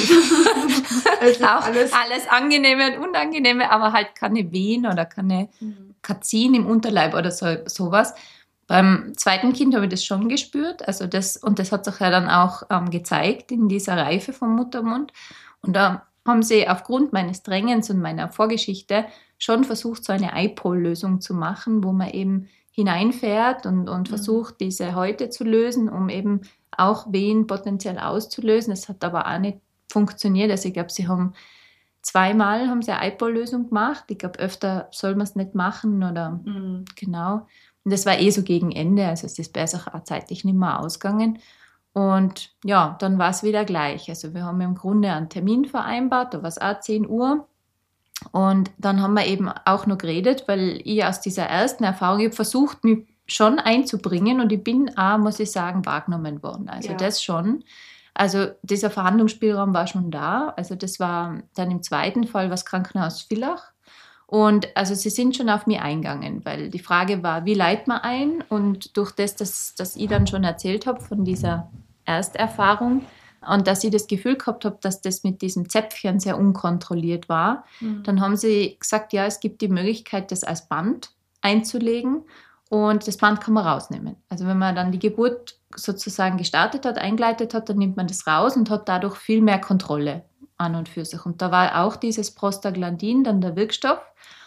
es auch alles, alles Angenehme und Unangenehme, aber halt keine Wehen oder keine mhm. Kazin im Unterleib oder so, sowas. Beim zweiten Kind habe ich das schon gespürt, also das, und das hat sich ja dann auch ähm, gezeigt in dieser Reife vom Muttermund und da haben sie aufgrund meines Drängens und meiner Vorgeschichte schon versucht, so eine I P O L-Lösung zu machen, wo man eben hineinfährt und, und mhm. versucht, diese Häute zu lösen, um eben auch Wehen potenziell auszulösen. Das hat aber auch nicht funktioniert. Also ich glaube, sie haben zweimal haben sie eine I P O L-Lösung gemacht. Ich glaube, öfter soll man es nicht machen oder mhm. genau. Und das war eh so gegen Ende, also es ist besser auch zeitlich nicht mehr ausgegangen. Und ja, dann war es wieder gleich. Also wir haben im Grunde einen Termin vereinbart, da war es auch zehn Uhr. Und dann haben wir eben auch noch geredet, weil ich aus dieser ersten Erfahrung, ich habe versucht, mich schon einzubringen und ich bin auch, muss ich sagen, wahrgenommen worden. Also ja. das schon. Also dieser Verhandlungsspielraum war schon da. Also das war dann im zweiten Fall was Krankenhaus Villach. Und also sie sind schon auf mich eingegangen, weil die Frage war, wie leitet man ein? Und durch das, dass, dass ich dann schon erzählt habe von dieser Ersterfahrung und dass ich das Gefühl gehabt habe, dass das mit diesem Zäpfchen sehr unkontrolliert war, mhm. dann haben sie gesagt, ja, es gibt die Möglichkeit, das als Band einzulegen und das Band kann man rausnehmen. Also wenn man dann die Geburt sozusagen gestartet hat, eingeleitet hat, dann nimmt man das raus und hat dadurch viel mehr Kontrolle an und für sich. Und da war auch dieses Prostaglandin, dann der Wirkstoff.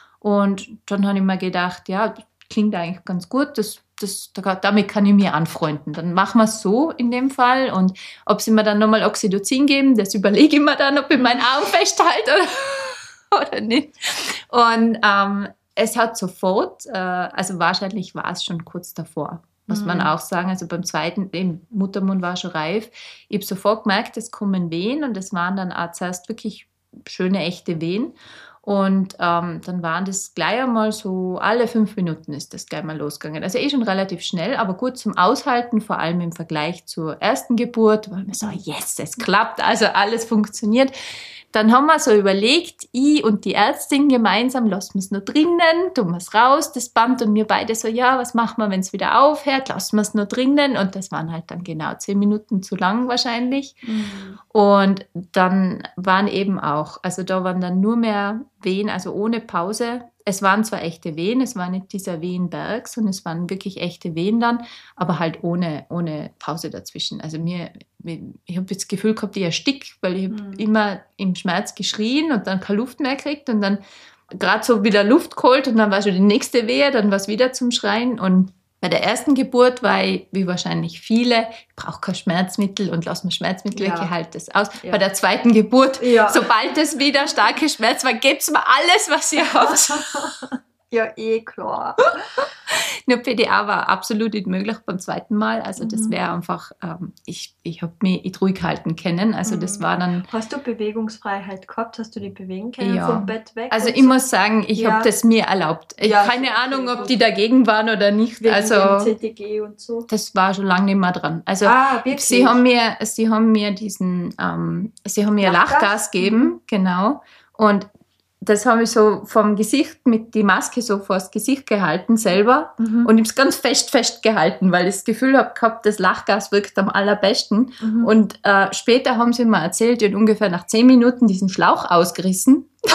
Und dann habe ich mir gedacht, ja, das klingt eigentlich ganz gut, das, das, damit kann ich mir anfreunden. Dann machen wir es so in dem Fall. Und ob sie mir dann nochmal Oxytocin geben, das überlege ich mir dann, ob ich meinen Arm festhalte oder, oder nicht. Und ähm, es hat sofort, äh, also wahrscheinlich war es schon kurz davor, muss man auch sagen. Also beim zweiten, im Muttermund war schon reif. Ich habe sofort gemerkt, es kommen Wehen und es waren dann auch zuerst wirklich schöne, echte Wehen. Und ähm, dann waren das gleich einmal so, alle fünf Minuten ist das gleich mal losgegangen. Also eh schon relativ schnell, aber gut zum Aushalten, vor allem im Vergleich zur ersten Geburt, weil man so, yes, es klappt, also alles funktioniert. Dann haben wir so überlegt, ich und die Ärztin gemeinsam, lassen wir es nur drinnen, tun wir es raus, das Band, und wir beide so, ja, was machen wir, wenn es wieder aufhört, lassen wir es nur drinnen, und das waren halt dann genau zehn Minuten zu lang wahrscheinlich. Mhm. Und dann waren eben auch, also da waren dann nur mehr Wehen, also ohne Pause. Es waren zwar echte Wehen, es war nicht dieser Wehenberg, sondern es waren wirklich echte Wehen dann, aber halt ohne, ohne Pause dazwischen. Also mir, ich habe das Gefühl gehabt, ich ersticke, weil ich mhm. immer im Schmerz geschrien und dann keine Luft mehr gekriegt und dann gerade so wieder Luft geholt und dann war schon die nächste Wehe, dann war es wieder zum Schreien. Und bei der ersten Geburt war ich, wie wahrscheinlich viele, ich brauche kein Schmerzmittel und lass mir Schmerzmittel weg, ja. ich halte das aus. Ja. Bei der zweiten Geburt, ja. sobald es wieder starke Schmerz war, gebt's mir alles, was ihr habt. Ja, eh klar. Nur P D A war absolut nicht möglich beim zweiten Mal. Also das mhm. wäre einfach, ähm, ich, ich habe mich nicht ruhig halten können. Also mhm. das war dann... Hast du Bewegungsfreiheit gehabt? Hast du dich bewegen können ja. vom Bett weg? Also ich so? muss sagen, ich ja. habe das mir erlaubt. Ich ja, keine Ahnung, ob die dagegen waren oder nicht. Wegen also dem C T G und so. Das war schon lange nicht mehr dran. Also ah, wirklich? sie haben mir, sie haben mir diesen, ähm, sie haben mir Lachgas, Lachgas gegeben, mhm. genau. Und das habe ich so vom Gesicht mit die Maske so vor das Gesicht gehalten selber mhm. und ich habe es ganz fest festgehalten, weil ich das Gefühl habe gehabt, das Lachgas wirkt am allerbesten. Mhm. Und äh, später haben sie mir erzählt, die hat ungefähr nach zehn Minuten diesen Schlauch ausgerissen. Und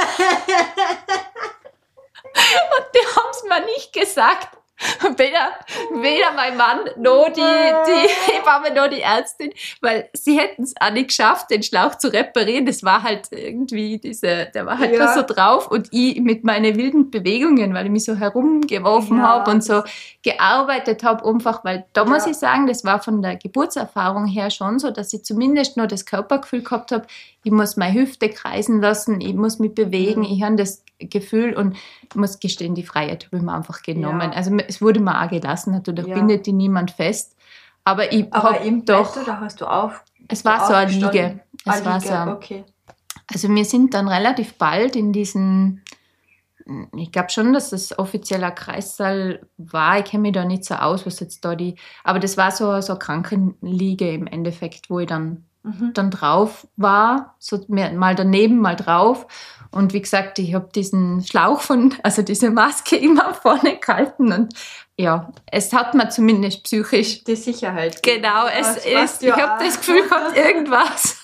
die haben es mir nicht gesagt. Weder, weder mein Mann noch die, die Hebamme noch die Ärztin, weil sie hätten es auch nicht geschafft, den Schlauch zu reparieren. Das war halt irgendwie diese, der war halt ja. so drauf und ich mit meinen wilden Bewegungen, weil ich mich so herumgeworfen ja, habe und so gearbeitet habe, einfach, weil da ja. muss ich sagen, das war von der Geburtserfahrung her schon so, dass ich zumindest nur das Körpergefühl gehabt habe, ich muss meine Hüfte kreisen lassen, ich muss mich bewegen, mhm. ich habe das Gefühl und ich muss gestehen, die Freiheit habe ich mir einfach genommen. Ja. Also es wurde mir auch gelassen, natürlich ja. bindet die niemand fest. Aber ich Aber im doch, Bett oder hast du auf? Es war so eine Liege. Es ah, war Liege. so. Okay. Also wir sind dann relativ bald in diesen, ich glaube schon, dass das offizieller Kreissaal war. Ich kenne mich da nicht so aus, was jetzt da die, aber das war so, so eine Krankenliege im Endeffekt, wo ich dann, mhm. dann drauf war, so mal daneben, mal drauf. Und wie gesagt, ich habe diesen Schlauch von, also diese Maske immer vorne gehalten und ja, es hat mir zumindest psychisch die Sicherheit. Genau, es ist, ich habe das Gefühl gehabt, irgendwas.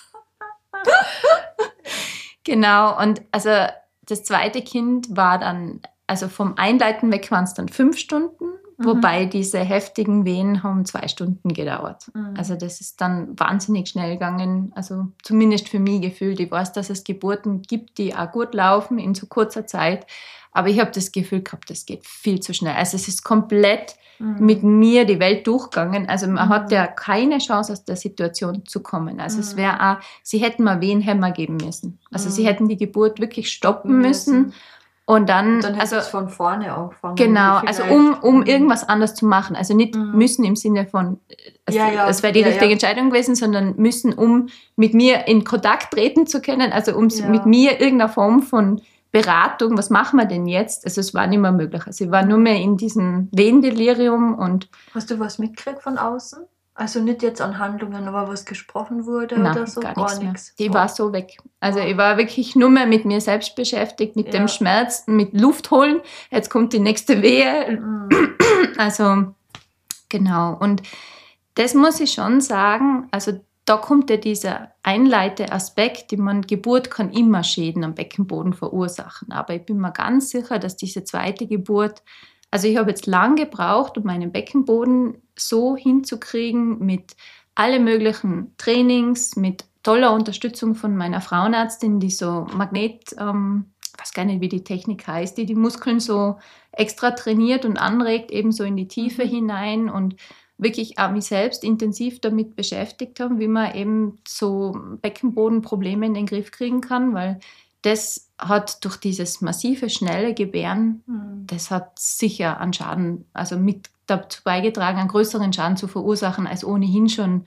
Genau, und also das zweite Kind war dann, also vom Einleiten weg waren es dann fünf Stunden, mhm. wobei diese heftigen Wehen haben zwei Stunden gedauert. Mhm. Also das ist dann wahnsinnig schnell gegangen, also zumindest für mich gefühlt. Ich weiß, dass es Geburten gibt, die auch gut laufen in so kurzer Zeit, aber ich habe das Gefühl gehabt, das geht viel zu schnell. Also es ist komplett mhm. mit mir die Welt durchgegangen. Also man mhm. hat ja keine Chance, aus der Situation zu kommen. Also mhm. es wäre auch, sie hätten mal Wehenhämmer geben müssen. Also mhm. sie hätten die Geburt wirklich stoppen müssen. müssen. Und dann, und dann also es von vorne angefangen. Genau, also um, um irgendwas anders zu machen. Also nicht mhm. müssen im Sinne von, es, ja, ja. es wäre die ja, richtige ja. Entscheidung gewesen, sondern müssen, um mit mir in Kontakt treten zu können, also um ja. mit mir irgendeine Form von Beratung, was machen wir denn jetzt? Also es war nicht mehr möglich. Also ich war nur mehr in diesem Wehendelirium und... Hast du was mitgekriegt von außen? Also nicht jetzt an Handlungen, aber was gesprochen wurde Nein, oder so? Gar, gar nichts nichts. Die oh. war so weg. Also oh. ich war wirklich nur mehr mit mir selbst beschäftigt, mit ja. dem Schmerz, mit Luft holen. Jetzt kommt die nächste Wehe. Mm. Also genau. Und das muss ich schon sagen, also da kommt ja dieser Einleiteaspekt, ich meine, Geburt kann immer Schäden am Beckenboden verursachen, aber ich bin mir ganz sicher, dass diese zweite Geburt Also ich habe jetzt lang gebraucht, um meinen Beckenboden so hinzukriegen mit alle möglichen Trainings, mit toller Unterstützung von meiner Frauenärztin, die so Magnet, ähm, ich weiß gar nicht, wie die Technik heißt, die die Muskeln so extra trainiert und anregt, eben so in die Tiefe mhm. hinein und wirklich auch mich selbst intensiv damit beschäftigt haben, wie man eben so Beckenbodenprobleme in den Griff kriegen kann, weil das hat durch dieses massive, schnelle Gebären, mhm. das hat sicher an Schaden, also mit dazu beigetragen, einen größeren Schaden zu verursachen, als ohnehin schon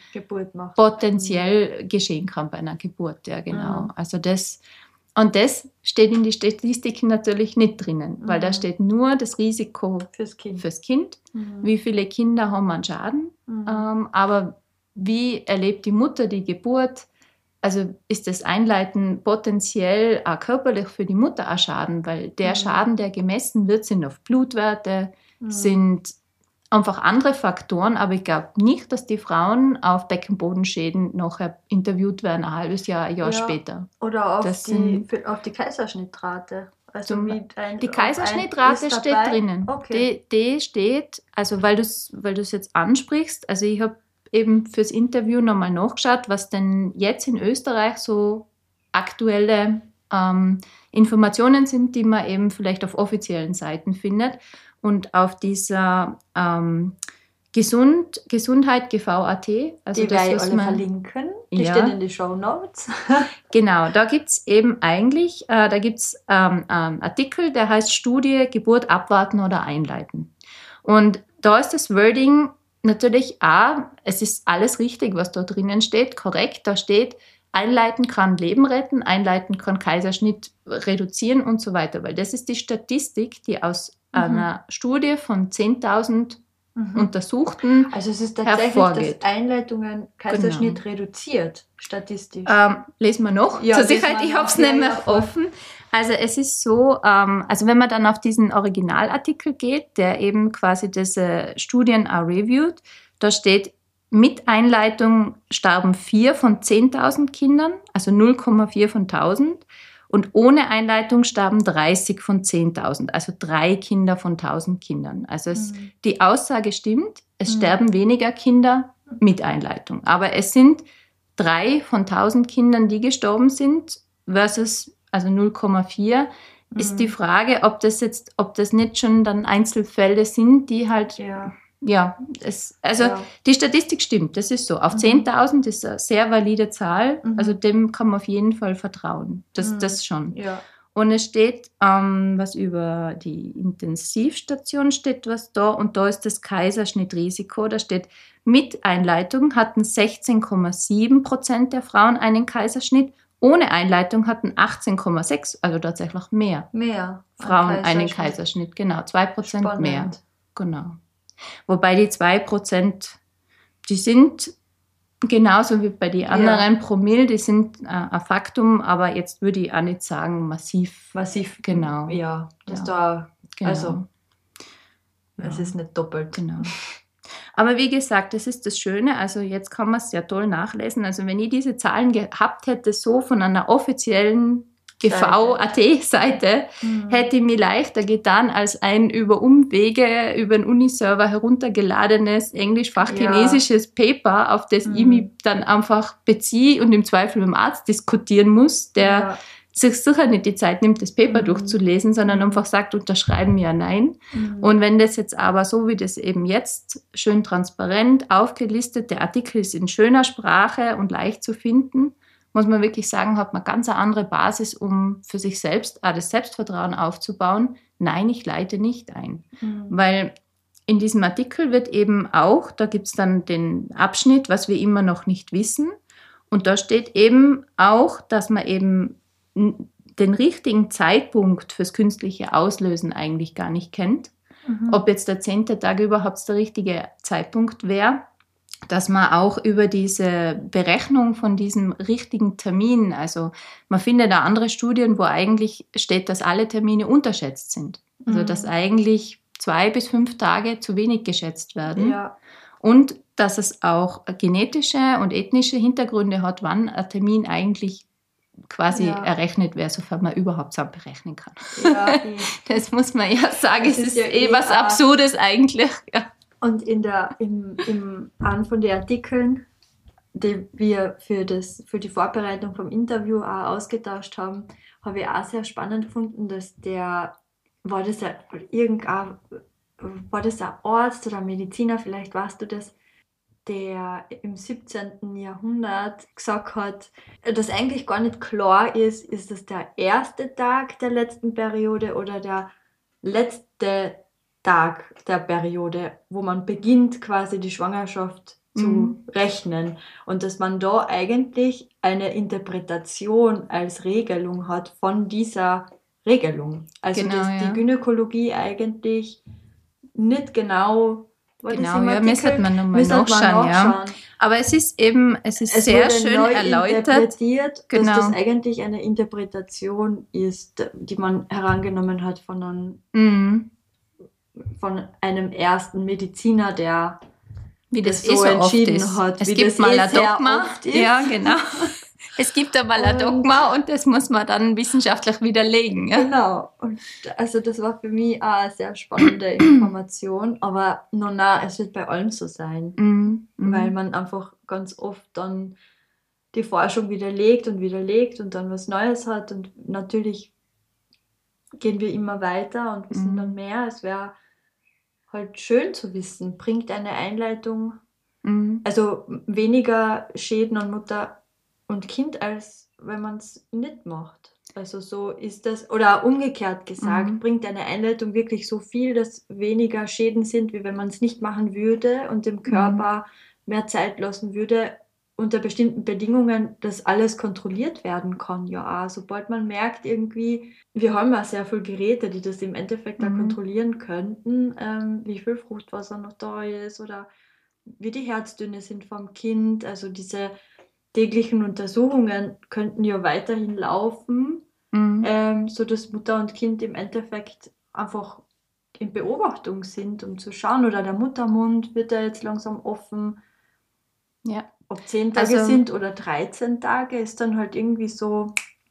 potenziell mhm. geschehen kann bei einer Geburt. Ja, genau. Mhm. Also das, und das steht in die Statistiken natürlich nicht drinnen, mhm. weil da steht nur das Risiko fürs Kind. Fürs kind. Mhm. Wie viele Kinder haben einen Schaden, mhm. ähm, aber wie erlebt die Mutter die Geburt? Also ist das Einleiten potenziell auch körperlich für die Mutter ein Schaden, weil der mhm. Schaden, der gemessen wird, sind auf Blutwerte, mhm. sind einfach andere Faktoren, aber ich glaube nicht, dass die Frauen auf Beckenbodenschäden nachher interviewt werden, ein halbes Jahr, ein Jahr ja, später. Oder auf die, für, auf die Kaiserschnittrate. Also zum, mit ein, die Kaiserschnittrate steht dabei? drinnen. Okay. Die, die steht, also weil du es weil du's jetzt ansprichst, also ich habe eben fürs Interview nochmal nachgeschaut, was denn jetzt in Österreich so aktuelle ähm, Informationen sind, die man eben vielleicht auf offiziellen Seiten findet. Und auf dieser ähm, Gesund, Gesundheit G V Punkt A T, also die das, wir was alle man, verlinken, die ja, stehen in die Shownotes. Genau, da gibt es eben eigentlich, äh, da gibt es ähm, einen Artikel, der heißt Studie, Geburt abwarten oder einleiten. Und da ist das Wording natürlich auch, es ist alles richtig, was da drinnen steht, korrekt, da steht, einleiten kann Leben retten, einleiten kann Kaiserschnitt reduzieren und so weiter, weil das ist die Statistik, die aus mhm. einer Studie von zehntausend mhm. Untersuchten Also es ist tatsächlich, hervorgeht. dass Einleitungen Kaiserschnitt genau. reduziert, statistisch. Ähm, lesen wir noch, ja, zur Sicherheit, ich habe es nämlich ja, offen. Also es ist so, ähm, also wenn man dann auf diesen Originalartikel geht, der eben quasi diese Studien auch reviewt, da steht, mit Einleitung starben vier von zehntausend Kindern, also null Komma vier von tausend. Und ohne Einleitung starben dreißig von zehntausend, also drei Kinder von tausend Kindern. Also es, mhm. die Aussage stimmt, es mhm. sterben weniger Kinder mit Einleitung. Aber es sind drei von tausend Kindern, die gestorben sind, versus also null Komma vier. Mhm. Ist die Frage, ob das jetzt, ob das nicht schon dann Einzelfälle sind, die halt... Ja. Ja, es, also ja. die Statistik stimmt, das ist so. Auf mhm. zehntausend ist eine sehr valide Zahl, mhm. also dem kann man auf jeden Fall vertrauen. Das, mhm. das schon. Ja. Und es steht ähm, was über die Intensivstation, steht was da und da ist das Kaiserschnittrisiko. Da steht, mit Einleitung hatten sechzehn Komma sieben Prozent der Frauen einen Kaiserschnitt, ohne Einleitung hatten achtzehn Komma sechs, also tatsächlich mehr, mehr Frauen ein einen Kaiserschnitt. Genau, zwei Prozent mehr. Genau. Wobei die zwei Prozent, die sind genauso wie bei den anderen ja. Promille, die sind äh, ein Faktum, aber jetzt würde ich auch nicht sagen massiv. Massiv, genau. Ja, das ja. da, genau. also ja. es ist nicht doppelt. Genau. Aber wie gesagt, das ist das Schöne, also jetzt kann man es sehr toll nachlesen. Also wenn ich diese Zahlen gehabt hätte, so von einer offiziellen G V Punkt A T-Seite, mhm. hätte ich mir leichter getan, als ein über Umwege, über einen Uniserver heruntergeladenes englisch-fach-chinesisches ja. Paper, auf das mhm. ich mich dann einfach beziehe und im Zweifel mit dem Arzt diskutieren muss, der ja. sich sicher nicht die Zeit nimmt, das Paper mhm. durchzulesen, sondern einfach sagt, unterschreiben ja, nein. Mhm. Und wenn das jetzt aber so, wie das eben jetzt, schön transparent aufgelistet, der Artikel ist in schöner Sprache und leicht zu finden, muss man wirklich sagen, hat man ganz eine andere Basis, um für sich selbst auch das Selbstvertrauen aufzubauen. Nein, ich leite nicht ein. Mhm. Weil in diesem Artikel wird eben auch, da gibt es dann den Abschnitt, was wir immer noch nicht wissen. Und da steht eben auch, dass man eben den richtigen Zeitpunkt fürs künstliche Auslösen eigentlich gar nicht kennt. Mhm. Ob jetzt der zehnte Tag überhaupt der richtige Zeitpunkt wäre. Dass man auch über diese Berechnung von diesem richtigen Termin, also man findet da andere Studien, wo eigentlich steht, dass alle Termine unterschätzt sind. Also mhm. dass eigentlich zwei bis fünf Tage zu wenig geschätzt werden. Ja. Und dass es auch genetische und ethnische Hintergründe hat, wann ein Termin eigentlich quasi Ja. errechnet wäre, sofern man überhaupt zusammen berechnen kann. Ja, eh. Das muss man ja sagen, Das es ist ist, ja eh eh was auch- Absurdes eigentlich. Ja. Und in der, im, im einen von den Artikeln, die wir für, das, für die Vorbereitung vom Interview auch ausgetauscht haben, habe ich auch sehr spannend gefunden, dass der, war das ein, irgendein, war das ein Arzt oder ein Mediziner, vielleicht weißt du das, der im siebzehnten. Jahrhundert gesagt hat, dass eigentlich gar nicht klar ist, ist das der erste Tag der letzten Periode oder der letzte Tag der Periode, wo man beginnt quasi die Schwangerschaft zu Mhm. rechnen und dass man da eigentlich eine Interpretation als Regelung hat von dieser Regelung. Also Genau, dass ja. die Gynäkologie eigentlich nicht genau, war das Genau, im ja, Artikel? müsste man nochmal Müsste man nachschauen, ja. nachschauen. Aber es ist eben, es ist Es sehr wurde schön neu erläutert. interpretiert, Genau. dass das eigentlich eine Interpretation ist, die man herangenommen hat von einem, Mhm. von einem ersten Mediziner, der Wie das, das eh so so oft entschieden ist. hat, Es wie gibt das mal eh ein sehr Dogma. oft ist. Ja, genau. Es gibt einmal ein Und- Dogma und das muss man dann wissenschaftlich widerlegen. Ja? Genau. Und also das war für mich auch eine sehr spannende Information, aber no, na, es wird bei allen so sein, Mhm. Mhm. weil man einfach ganz oft dann die Forschung widerlegt und widerlegt und dann was Neues hat und natürlich gehen wir immer weiter und wissen Mhm. dann mehr. Es wäre halt schön zu wissen, bringt eine Einleitung, Mhm. also weniger Schäden an Mutter und Kind, als wenn man es nicht macht. Also so ist das, oder umgekehrt gesagt, Mhm. bringt eine Einleitung wirklich so viel, dass weniger Schäden sind, wie wenn man es nicht machen würde und dem Körper mehr Zeit lassen würde, unter bestimmten Bedingungen, dass alles kontrolliert werden kann. Ja, auch. Sobald man merkt irgendwie, wir haben ja sehr viele Geräte, die das im Endeffekt da Mhm. kontrollieren könnten, ähm, wie viel Fruchtwasser noch da ist oder wie die Herzdünne sind vom Kind. Also diese täglichen Untersuchungen könnten ja weiterhin laufen, Mhm. ähm, sodass Mutter und Kind im Endeffekt einfach in Beobachtung sind, um zu schauen, oder der Muttermund wird ja jetzt langsam offen. Ja. Ob zehn Tage Also- sind oder dreizehn Tage, ist dann halt irgendwie so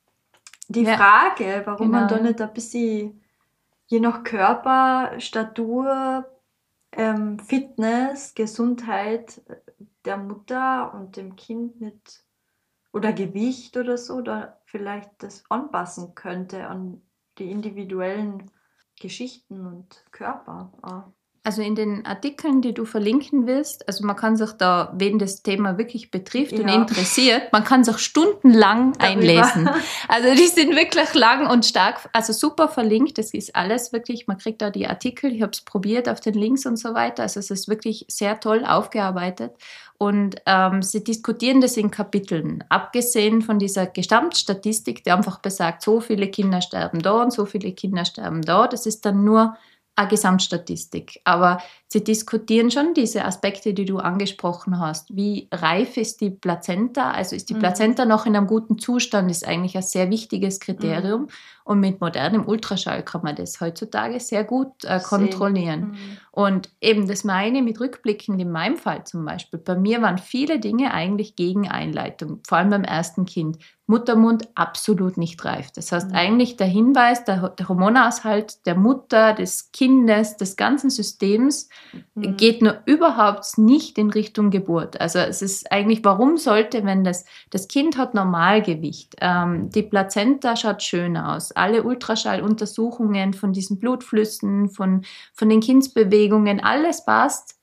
die Ja, Frage, warum man genau, da ja. nicht ein bisschen, je nach Körper, Statur, ähm, Fitness, Gesundheit der Mutter und dem Kind nicht, oder Gewicht oder so, da vielleicht das anpassen könnte an die individuellen Geschichten und Körper. auch. Also in den Artikeln, die du verlinken willst, also man kann sich da, wen das Thema wirklich betrifft und Ja. interessiert, man kann sich stundenlang Darüber. einlesen. Also die sind wirklich lang und stark, also super verlinkt, das ist alles wirklich, man kriegt da die Artikel, ich habe es probiert auf den Links und so weiter, also es ist wirklich sehr toll aufgearbeitet und ähm, sie diskutieren das in Kapiteln, abgesehen von dieser Gesamtstatistik, die einfach besagt, so viele Kinder sterben da und so viele Kinder sterben da, das ist dann nur eine Gesamtstatistik. Aber sie diskutieren schon diese Aspekte, die du angesprochen hast. Wie reif ist die Plazenta? Also ist die Mhm. Plazenta noch in einem guten Zustand? Ist eigentlich ein sehr wichtiges Kriterium. Mhm. Und mit modernem Ultraschall kann man das heutzutage sehr gut äh, kontrollieren. Mhm. Und eben das meine mit Rückblickend in meinem Fall zum Beispiel. Bei mir waren viele Dinge eigentlich gegen Einleitung, vor allem beim ersten Kind. Muttermund absolut nicht reif. Das heißt Mhm. eigentlich der Hinweis, der, der Hormonaushalt der Mutter, des Kindes, des ganzen Systems Mhm. geht nur überhaupt nicht in Richtung Geburt. Also es ist eigentlich, warum sollte, wenn das, das Kind hat Normalgewicht, ähm, die Plazenta schaut schön aus, alle Ultraschalluntersuchungen von diesen Blutflüssen, von, von den Kindsbewegungen, alles passt.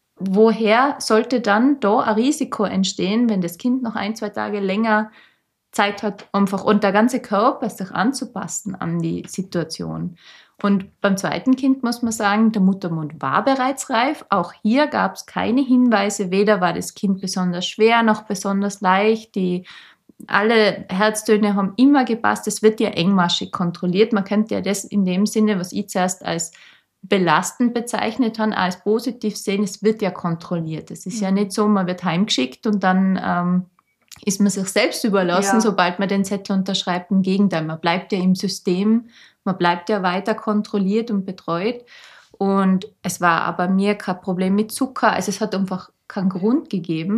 Woher sollte dann da ein Risiko entstehen, wenn das Kind noch ein, zwei Tage länger Zeit hat, einfach und der ganze Körper sich anzupassen an die Situation. Und beim zweiten Kind muss man sagen, der Muttermund war bereits reif. Auch hier gab es keine Hinweise, weder war das Kind besonders schwer noch besonders leicht. Die, alle Herztöne haben immer gepasst. Es wird ja engmaschig kontrolliert. Man könnte ja das in dem Sinne, was ich zuerst als belastend bezeichnet habe, als positiv sehen. Es wird ja kontrolliert. Es ist Mhm. ja nicht so, man wird heimgeschickt und dann ähm, ist man sich selbst überlassen, Ja. sobald man den Zettel unterschreibt. Im Gegenteil, man bleibt ja im System, man bleibt ja weiter kontrolliert und betreut. Und es war aber mir kein Problem mit Zucker, also es hat einfach keinen Grund gegeben.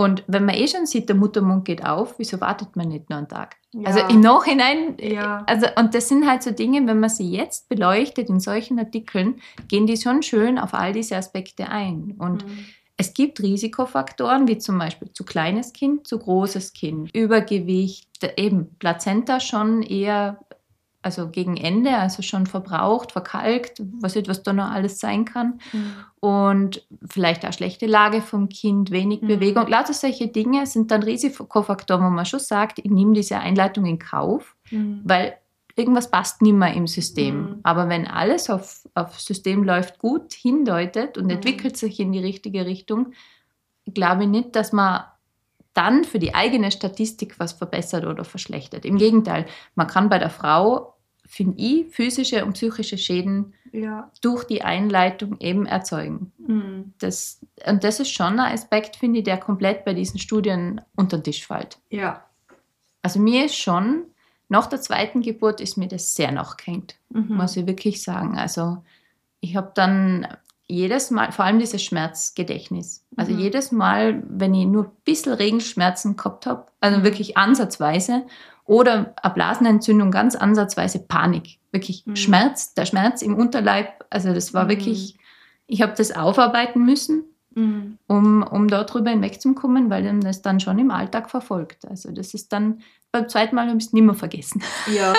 Und wenn man eh schon sieht, der Muttermund geht auf, wieso wartet man nicht nur einen Tag? Ja. Also im Nachhinein, Ja. also, und das sind halt so Dinge, wenn man sie jetzt beleuchtet in solchen Artikeln, gehen die schon schön auf all diese Aspekte ein. Und Mhm. es gibt Risikofaktoren, wie zum Beispiel zu kleines Kind, zu großes Kind, Übergewicht, eben Plazenta schon eher, also gegen Ende, also schon verbraucht, verkalkt, was etwas da noch alles sein kann. Mhm. Und vielleicht auch schlechte Lage vom Kind, wenig Mhm. Bewegung. Lauter solche Dinge sind dann Risikofaktoren, wo man schon sagt, ich nehme diese Einleitung in Kauf, Mhm. weil irgendwas passt nicht mehr im System. Mhm. Aber wenn alles auf, auf System läuft gut, hindeutet und Mhm. entwickelt sich in die richtige Richtung, glaube ich nicht, dass man dann für die eigene Statistik was verbessert oder verschlechtert. Im Gegenteil, man kann bei der Frau, finde ich, physische und psychische Schäden Ja. durch die Einleitung eben erzeugen. Mhm. Das, und das ist schon ein Aspekt, finde ich, der komplett bei diesen Studien unter den Tisch fällt. Ja. Also mir ist schon, nach der zweiten Geburt ist mir das sehr nachgehängt, Mhm. muss ich wirklich sagen. Also ich habe dann jedes Mal, vor allem dieses Schmerzgedächtnis, also Mhm. jedes Mal, wenn ich nur ein bisschen Regelschmerzen gehabt habe, also Mhm. wirklich ansatzweise, oder eine Blasenentzündung, ganz ansatzweise Panik, wirklich Mhm. Schmerz, der Schmerz im Unterleib, also das war Mhm. wirklich, ich habe das aufarbeiten müssen, Mhm. um, um darüber hinwegzukommen, weil dann das dann schon im Alltag verfolgt. Also das ist dann, beim zweiten Mal habe ich es nicht mehr vergessen. Ja.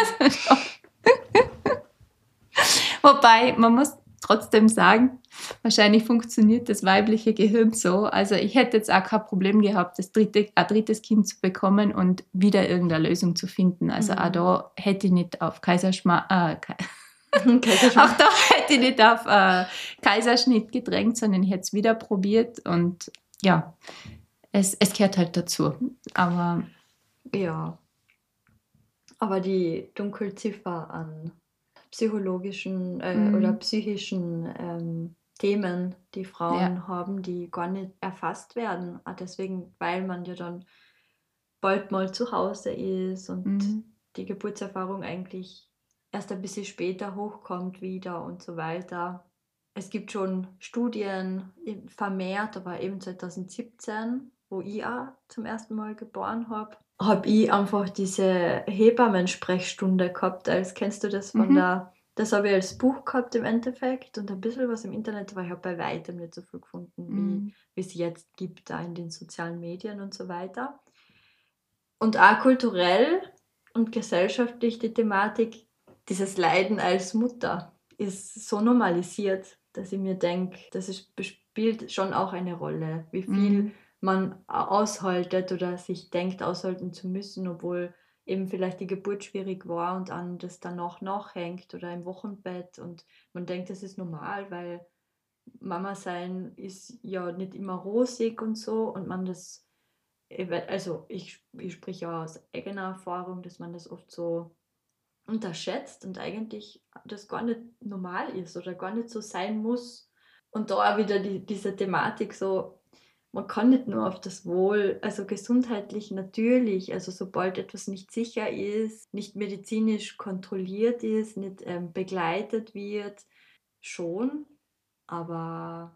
Wobei, man muss trotzdem sagen, wahrscheinlich funktioniert das weibliche Gehirn so. Also ich hätte jetzt auch kein Problem gehabt, das dritte, ein drittes Kind zu bekommen und wieder irgendeine Lösung zu finden. Also Mhm. auch da hätte ich nicht auf Kaiserschma äh, Ke- Kaiserschmarrn. auch da hätte ich nicht auf äh, Kaiserschnitt gedrängt, sondern ich hätte es wieder probiert. Und ja, es, es gehört halt dazu. Aber Ja. Aber die Dunkelziffer an psychologischen äh, Mhm. oder psychischen ähm, Themen, die Frauen Ja. haben, die gar nicht erfasst werden. Auch deswegen, weil man ja dann bald mal zu Hause ist und Mhm. die Geburtserfahrung eigentlich erst ein bisschen später hochkommt wieder und so weiter. Es gibt schon Studien eben vermehrt, aber eben zwanzig siebzehn, wo ich auch zum ersten Mal geboren habe, habe ich einfach diese Hebammen-Sprechstunde gehabt. Als kennst du das von Mhm. der, das habe ich als Buch gehabt im Endeffekt und ein bisschen was im Internet, aber ich habe bei weitem nicht so viel gefunden, wie, Mhm. wie es jetzt gibt, da in den sozialen Medien und so weiter. Und auch kulturell und gesellschaftlich die Thematik, dieses Leiden als Mutter ist so normalisiert, dass ich mir denke, das ist, spielt schon auch eine Rolle, wie viel Mhm. man aushaltet oder sich denkt, aushalten zu müssen, obwohl eben vielleicht die Geburt schwierig war und an das danach nachhängt oder im Wochenbett und man denkt, das ist normal, weil Mama sein ist ja nicht immer rosig und so und man das, also ich, ich spreche ja aus eigener Erfahrung, dass man das oft so unterschätzt und eigentlich das gar nicht normal ist oder gar nicht so sein muss. Und da auch wieder die, diese Thematik so, man kann nicht nur auf das Wohl, also gesundheitlich natürlich, also sobald etwas nicht sicher ist, nicht medizinisch kontrolliert ist, nicht ähm, begleitet wird, schon, aber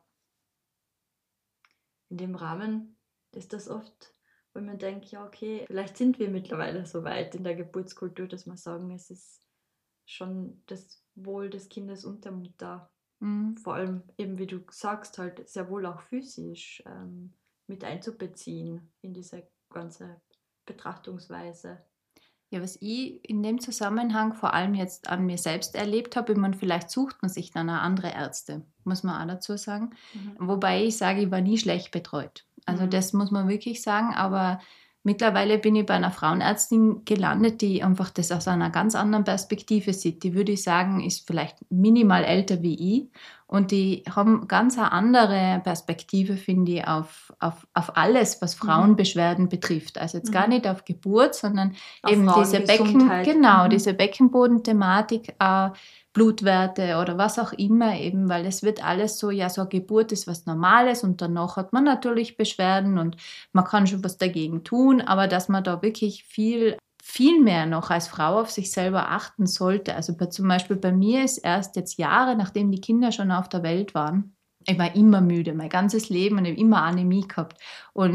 in dem Rahmen ist das oft, wenn man denkt, ja okay, vielleicht sind wir mittlerweile so weit in der Geburtskultur, dass wir sagen, es ist schon das Wohl des Kindes und der Mutter, Mhm. vor allem eben wie du sagst, halt sehr wohl auch physisch ähm, mit einzubeziehen in diese ganze Betrachtungsweise. Ja, was ich in dem Zusammenhang vor allem jetzt an mir selbst erlebt habe, man vielleicht sucht man sich dann auch andere Ärzte, muss man auch dazu sagen. Mhm. Wobei ich sage, ich war nie schlecht betreut. Also Mhm. das muss man wirklich sagen, aber mittlerweile bin ich bei einer Frauenärztin gelandet, die einfach das aus einer ganz anderen Perspektive sieht. Die würde ich sagen, ist vielleicht minimal älter wie ich und die haben ganz eine andere Perspektive, finde ich, auf, auf, auf alles, was Frauenbeschwerden betrifft. Also jetzt gar Mhm. nicht auf Geburt, sondern Auf eben diese Becken, Frauengesundheit. genau, Mhm. diese Beckenbodenthematik, äh, Blutwerte oder was auch immer eben, weil es wird alles so, ja, so eine Geburt ist was Normales und danach hat man natürlich Beschwerden und man kann schon was dagegen tun, aber dass man da wirklich viel, viel mehr noch als Frau auf sich selber achten sollte. Also bei, zum Beispiel bei mir ist erst jetzt Jahre, nachdem die Kinder schon auf der Welt waren, ich war immer müde, mein ganzes Leben und ich habe immer Anämie gehabt und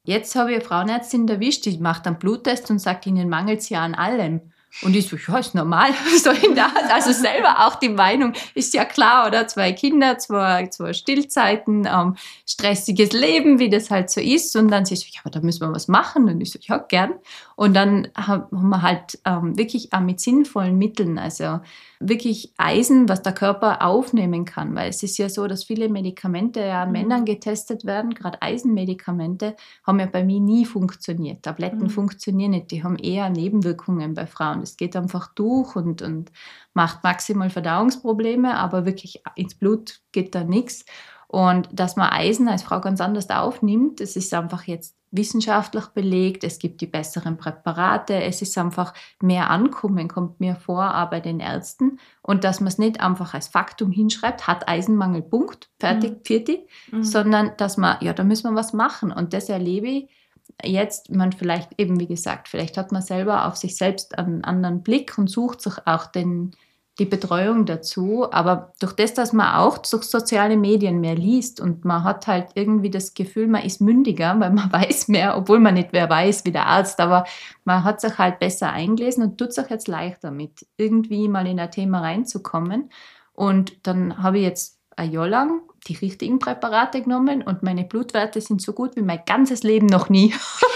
jetzt habe ich eine Frauenärztin erwischt, die macht einen Bluttest und sagt, ihnen mangelt es ja an allem. Und ich so, ja, ist normal. So in der Art. Also selber auch die Meinung, ist ja klar, oder? Zwei Kinder, zwei, zwei Stillzeiten, ähm, stressiges Leben, wie das halt so ist. Und dann sie so, ja, aber da müssen wir was machen. Und ich so, ja, gern. Und dann haben wir halt ähm, wirklich auch mit sinnvollen Mitteln, also wirklich Eisen, was der Körper aufnehmen kann. Weil es ist ja so, dass viele Medikamente ja an mhm. Männern getestet werden, gerade Eisenmedikamente, haben ja bei mir nie funktioniert. Tabletten mhm. funktionieren nicht, die haben eher Nebenwirkungen bei Frauen. Es geht einfach durch und, und macht maximal Verdauungsprobleme, aber wirklich ins Blut geht da nichts. Und dass man Eisen als Frau ganz anders aufnimmt, das ist einfach jetzt wissenschaftlich belegt. Es gibt die besseren Präparate. Es ist einfach mehr Ankommen, kommt mir vor, auch bei den Ärzten. Und dass man es nicht einfach als Faktum hinschreibt, hat Eisenmangel, Punkt, fertig, mhm. fertig, mhm. sondern dass man, ja, da müssen wir was machen. Und das erlebe ich jetzt, man vielleicht eben, wie gesagt, vielleicht hat man selber auf sich selbst einen anderen Blick und sucht sich auch den, die Betreuung dazu, aber durch das, dass man auch durch soziale Medien mehr liest und man hat halt irgendwie das Gefühl, man ist mündiger, weil man weiß mehr, obwohl man nicht mehr weiß wie der Arzt, aber man hat sich halt besser eingelesen und tut sich jetzt leichter mit, irgendwie mal in ein Thema reinzukommen. Und dann habe ich jetzt ein Jahr lang die richtigen Präparate genommen und meine Blutwerte sind so gut wie mein ganzes Leben noch nie.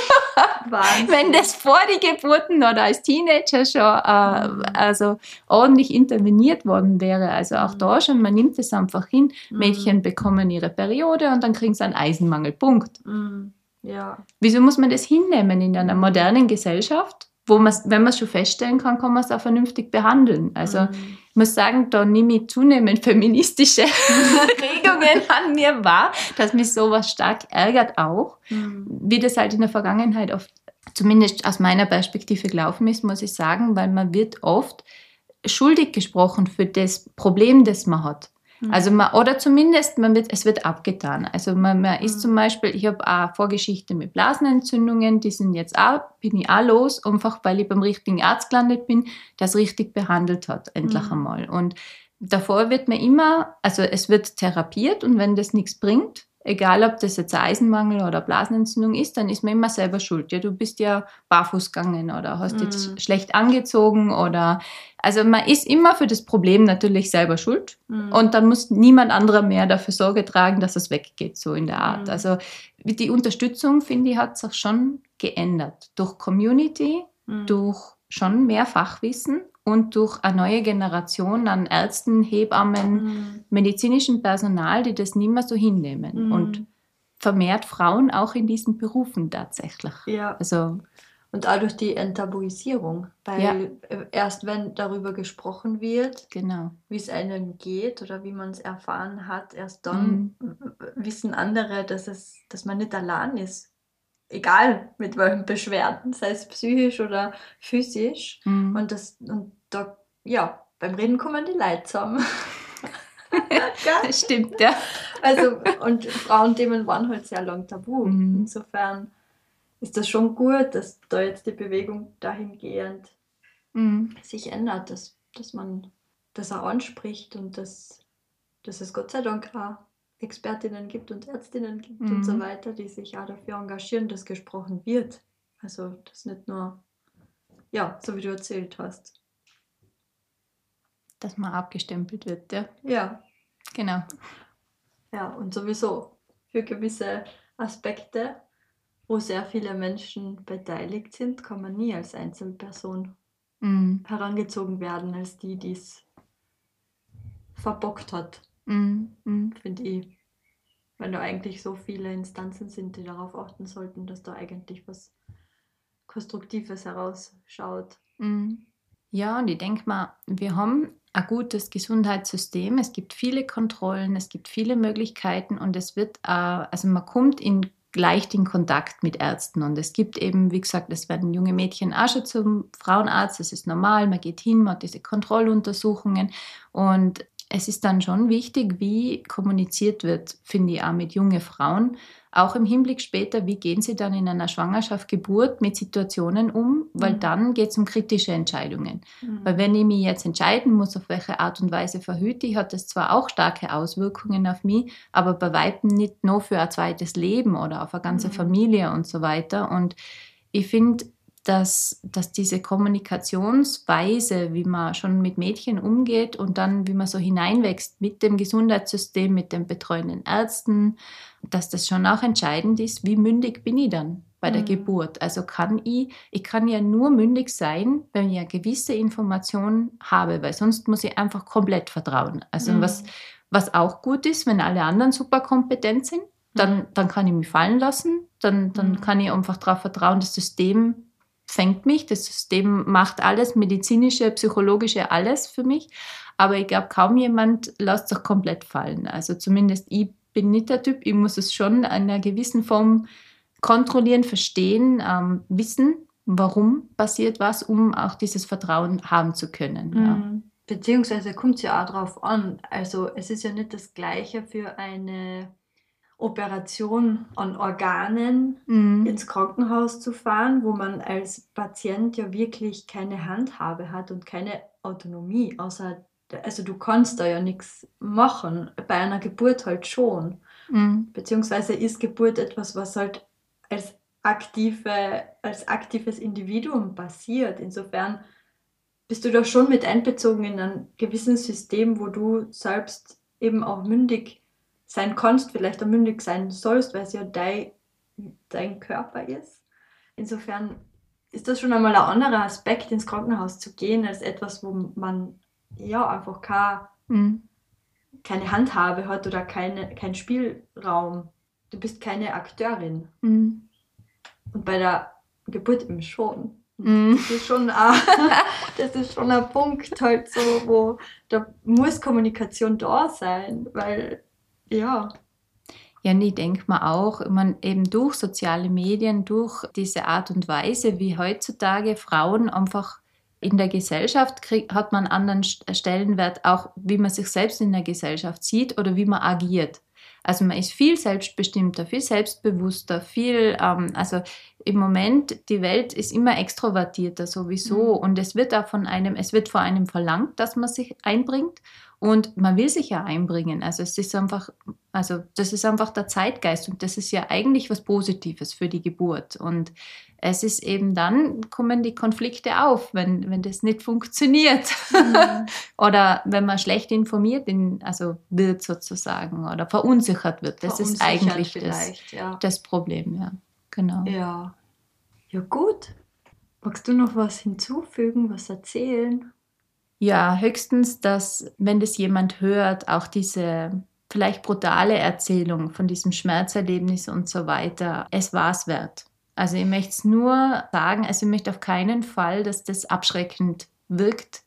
Wenn das vor die Geburten oder als Teenager schon äh, mhm. also ordentlich interveniert worden wäre, also auch mhm. da schon, man nimmt es einfach hin, mhm. Mädchen bekommen ihre Periode und dann kriegen sie einen Eisenmangel, Punkt. Mhm. Ja. Wieso muss man das hinnehmen in einer modernen Gesellschaft, wo man, wenn man es schon feststellen kann, kann man es auch vernünftig behandeln. Also mhm. ich muss sagen, da nehme ich zunehmend feministische Regungen an mir wahr, dass mich sowas stark ärgert auch, mhm. wie das halt in der Vergangenheit oft, zumindest aus meiner Perspektive gelaufen ist, muss ich sagen, weil man wird oft schuldig gesprochen für das Problem, das man hat. Also man, oder zumindest man wird, es wird abgetan. Also man, man ist zum Beispiel, ich habe auch Vorgeschichte mit Blasenentzündungen, die sind jetzt auch, bin ich auch los, einfach weil ich beim richtigen Arzt gelandet bin, der es richtig behandelt hat, endlich mhm. einmal. Und davor wird man immer, also es wird therapiert und wenn das nichts bringt, egal ob das jetzt ein Eisenmangel oder Blasenentzündung ist, dann ist man immer selber schuld. Ja, du bist ja barfuß gegangen oder hast mhm. jetzt schlecht angezogen oder, also man ist immer für das Problem natürlich selber schuld mhm. und dann muss niemand anderer mehr dafür Sorge tragen, dass es weggeht, so in der Art. Mhm. Also die Unterstützung, finde ich, hat sich schon geändert. Durch Community, mhm. durch schon mehr Fachwissen und durch eine neue Generation an Ärzten, Hebammen, mhm. medizinischem Personal, die das nicht mehr so hinnehmen. Mhm. Und vermehrt Frauen auch in diesen Berufen tatsächlich. Ja. Also, und auch durch die Enttabuisierung. Weil ja. erst wenn darüber gesprochen wird, genau. wie es einem geht oder wie man es erfahren hat, erst dann mhm. wissen andere, dass, es, dass man nicht allein ist. Egal mit welchen Beschwerden, sei es psychisch oder physisch. Mhm. Und, das, und da, ja, beim Reden kommen die Leute zusammen. Das stimmt, ja. Also, und Frauenthemen waren halt sehr lang tabu. Mhm. Insofern ist das schon gut, dass da jetzt die Bewegung dahingehend mhm. sich ändert, dass, dass man das auch anspricht und dass, dass es Gott sei Dank auch Expertinnen gibt und Ärztinnen gibt mhm. und so weiter, die sich auch dafür engagieren, dass gesprochen wird. Also das nicht nur, ja, so wie du erzählt hast. Dass man abgestempelt wird, ja. Ja. Genau. Ja, und sowieso für gewisse Aspekte, wo sehr viele Menschen beteiligt sind, kann man nie als Einzelperson mhm. herangezogen werden, als die, die es verbockt hat. Mhm. Mhm. Finde ich. Wenn da eigentlich so viele Instanzen sind, die darauf achten sollten, dass da eigentlich was Konstruktives herausschaut. Mhm. Ja, und ich denke mal, wir haben ein gutes Gesundheitssystem. Es gibt viele Kontrollen, es gibt viele Möglichkeiten und es wird, äh, also man kommt in, leicht in Kontakt mit Ärzten und es gibt eben, wie gesagt, es werden junge Mädchen auch schon zum Frauenarzt, das ist normal, man geht hin, man hat diese Kontrolluntersuchungen und es ist dann schon wichtig, wie kommuniziert wird, finde ich auch mit jungen Frauen. Auch im Hinblick später, wie gehen sie dann in einer Schwangerschaft, Geburt mit Situationen um, weil mhm. dann geht es um kritische Entscheidungen. Mhm. Weil wenn ich mich jetzt entscheiden muss, auf welche Art und Weise verhüte ich, hat das zwar auch starke Auswirkungen auf mich, aber bei Weitem nicht nur für ein zweites Leben oder auf eine ganze mhm. Familie und so weiter. Und ich finde, dass, dass diese Kommunikationsweise, wie man schon mit Mädchen umgeht und dann, wie man so hineinwächst mit dem Gesundheitssystem, mit den betreuenden Ärzten, dass das schon auch entscheidend ist, wie mündig bin ich dann bei der mhm. Geburt. Also kann ich, ich kann ja nur mündig sein, wenn ich eine gewisse Information habe, weil sonst muss ich einfach komplett vertrauen. Also mhm. was, was auch gut ist, wenn alle anderen super kompetent sind, dann, dann kann ich mich fallen lassen, dann, dann mhm. kann ich einfach darauf vertrauen, das System fängt mich, das System macht alles, medizinische, psychologische, alles für mich. Aber ich glaube, kaum jemand lässt sich komplett fallen. Also zumindest ich bin nicht der Typ, ich muss es schon in einer gewissen Form kontrollieren, verstehen, ähm, wissen, warum passiert was, um auch dieses Vertrauen haben zu können. Mhm. Ja. Beziehungsweise kommt es ja auch darauf an. Also es ist ja nicht das Gleiche für eine Operation an Organen mhm. ins Krankenhaus zu fahren, wo man als Patient ja wirklich keine Handhabe hat und keine Autonomie, außer, also du kannst da ja nichts machen, bei einer Geburt halt schon. Mhm. Beziehungsweise ist Geburt etwas, was halt als, aktive, als aktives Individuum passiert. Insofern bist du da schon mit einbezogen in ein gewisses System, wo du selbst eben auch mündig sein kannst, vielleicht auch mündig sein sollst, weil es ja dein, dein Körper ist. Insofern ist das schon einmal ein anderer Aspekt, ins Krankenhaus zu gehen, als etwas, wo man ja einfach keine, mhm. keine Handhabe hat oder keine, keinen Spielraum. Du bist keine Akteurin. Mhm. Und bei der Geburt eben schon. Mhm. Das ist schon ein, das ist schon ein Punkt, halt so, wo da muss Kommunikation da sein, weil ja. Ja, und ich denke mir auch, man eben durch soziale Medien, durch diese Art und Weise, wie heutzutage Frauen einfach in der Gesellschaft kriegt, hat man einen anderen Stellenwert, auch wie man sich selbst in der Gesellschaft sieht oder wie man agiert. Also man ist viel selbstbestimmter, viel selbstbewusster, viel, ähm, also im Moment, die Welt ist immer extrovertierter sowieso mhm. und es wird auch von einem, es wird vor einem verlangt, dass man sich einbringt und man will sich ja einbringen. Also es ist einfach, also das ist einfach der Zeitgeist und das ist ja eigentlich was Positives für die Geburt und es ist eben dann, kommen die Konflikte auf, wenn, wenn das nicht funktioniert. Mhm. Oder wenn man schlecht informiert in, also wird sozusagen oder verunsichert wird. Das ist eigentlich das, ja. das Problem, ja. Genau. Ja. Ja, gut. Magst du noch was hinzufügen, was erzählen? Ja, höchstens, dass, wenn das jemand hört, auch diese vielleicht brutale Erzählung von diesem Schmerzerlebnis und so weiter, es war es wert. Also ich möchte es nur sagen, also ich möchte auf keinen Fall, dass das abschreckend wirkt,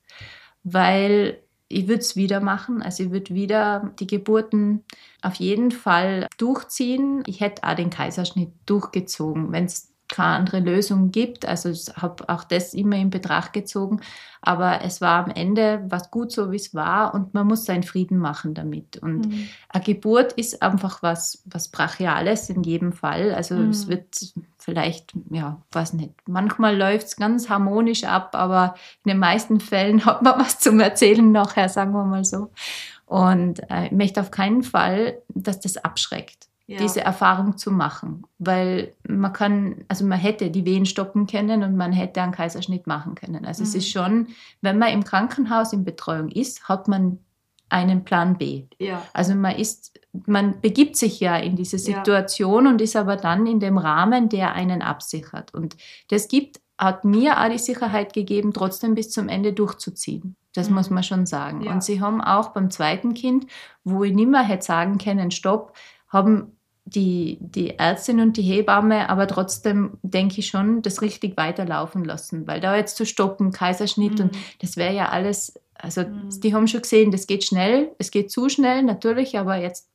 weil ich würde es wieder machen. Also ich würde wieder die Geburten auf jeden Fall durchziehen. Ich hätte auch den Kaiserschnitt durchgezogen, wenn es keine andere Lösung gibt. Also ich habe auch das immer in Betracht gezogen. Aber es war am Ende was gut so, wie es war und man muss seinen Frieden machen damit. Und mhm. eine Geburt ist einfach was, was Brachiales in jedem Fall. Also mhm. es wird vielleicht, ja, weiß nicht, manchmal läuft es ganz harmonisch ab, aber in den meisten Fällen hat man was zum Erzählen nachher, sagen wir mal so. Und äh, ich möchte auf keinen Fall, dass das abschreckt. Ja. Diese Erfahrung zu machen, weil man kann, also man hätte die Wehen stoppen können und man hätte einen Kaiserschnitt machen können. Also mhm. es ist schon, wenn man im Krankenhaus in Betreuung ist, hat man einen Plan B. Ja. Also man ist, man begibt sich ja in diese Situation ja. und ist aber dann in dem Rahmen, der einen absichert. Und das gibt, hat mir auch die Sicherheit gegeben, trotzdem bis zum Ende durchzuziehen. Das mhm. muss man schon sagen. Ja. Und sie haben auch beim zweiten Kind, wo ich nicht mehr hätte sagen können, stopp, haben die, die Ärztin und die Hebamme aber trotzdem, denke ich schon, das richtig weiterlaufen lassen. Weil da jetzt zu stoppen, Kaiserschnitt mhm. und das wäre ja alles, also mhm. die haben schon gesehen, das geht schnell, es geht zu schnell natürlich, aber jetzt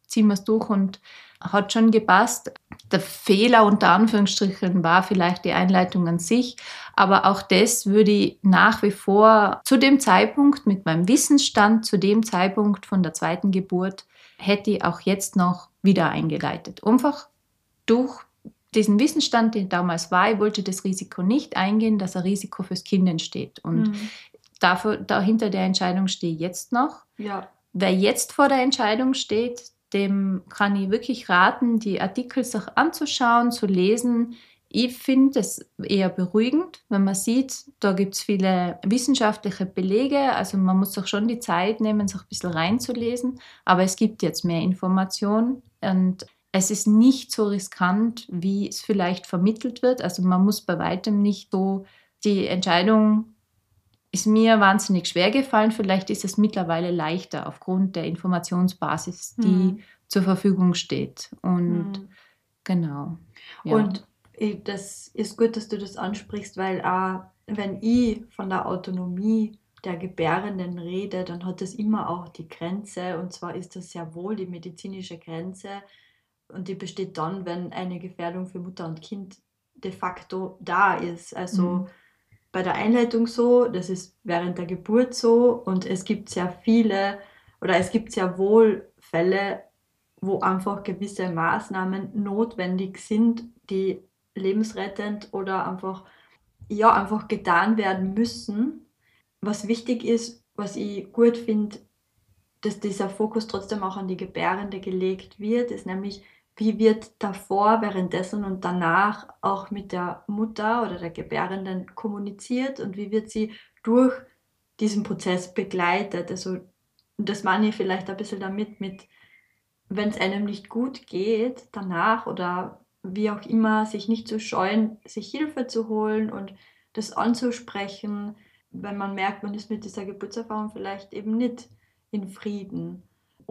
ziehen wir es durch und hat schon gepasst. Der Fehler unter Anführungsstrichen war vielleicht die Einleitung an sich, aber auch das würde ich nach wie vor zu dem Zeitpunkt, mit meinem Wissensstand, zu dem Zeitpunkt von der zweiten Geburt, hätte ich auch jetzt noch wieder eingeleitet. Einfach durch diesen Wissensstand, den damals war, ich wollte das Risiko nicht eingehen, dass ein Risiko fürs Kind entsteht. Und mhm. dafür, dahinter der Entscheidung stehe ich jetzt noch. Ja. Wer jetzt vor der Entscheidung steht, dem kann ich wirklich raten, die Artikel sich anzuschauen, zu lesen. Ich finde es eher beruhigend, wenn man sieht, da gibt es viele wissenschaftliche Belege. Also man muss sich schon die Zeit nehmen, sich ein bisschen reinzulesen. Aber es gibt jetzt mehr Informationen und es ist nicht so riskant, wie es vielleicht vermittelt wird. Also man muss bei weitem nicht so, die Entscheidung ist mir wahnsinnig schwer gefallen. Vielleicht ist es mittlerweile leichter aufgrund der Informationsbasis, die mhm. zur Verfügung steht. Und mhm. genau. Ja. Und das ist gut, dass du das ansprichst, weil auch wenn ich von der Autonomie der Gebärenden rede, dann hat das immer auch die Grenze. Und zwar ist das sehr wohl die medizinische Grenze. Und die besteht dann, wenn eine Gefährdung für Mutter und Kind de facto da ist. Also mhm. bei der Einleitung so, das ist während der Geburt so und es gibt sehr viele oder es gibt sehr wohl Fälle, wo einfach gewisse Maßnahmen notwendig sind, die lebensrettend oder einfach, ja, einfach getan werden müssen. Was wichtig ist, was ich gut finde, dass dieser Fokus trotzdem auch an die Gebärende gelegt wird, ist nämlich, wie wird davor, währenddessen und danach auch mit der Mutter oder der Gebärenden kommuniziert und wie wird sie durch diesen Prozess begleitet. Also das meine ich vielleicht ein bisschen damit, mit, wenn es einem nicht gut geht danach oder wie auch immer, sich nicht zu scheuen, sich Hilfe zu holen und das anzusprechen, wenn man merkt, man ist mit dieser Geburtserfahrung vielleicht eben nicht in Frieden.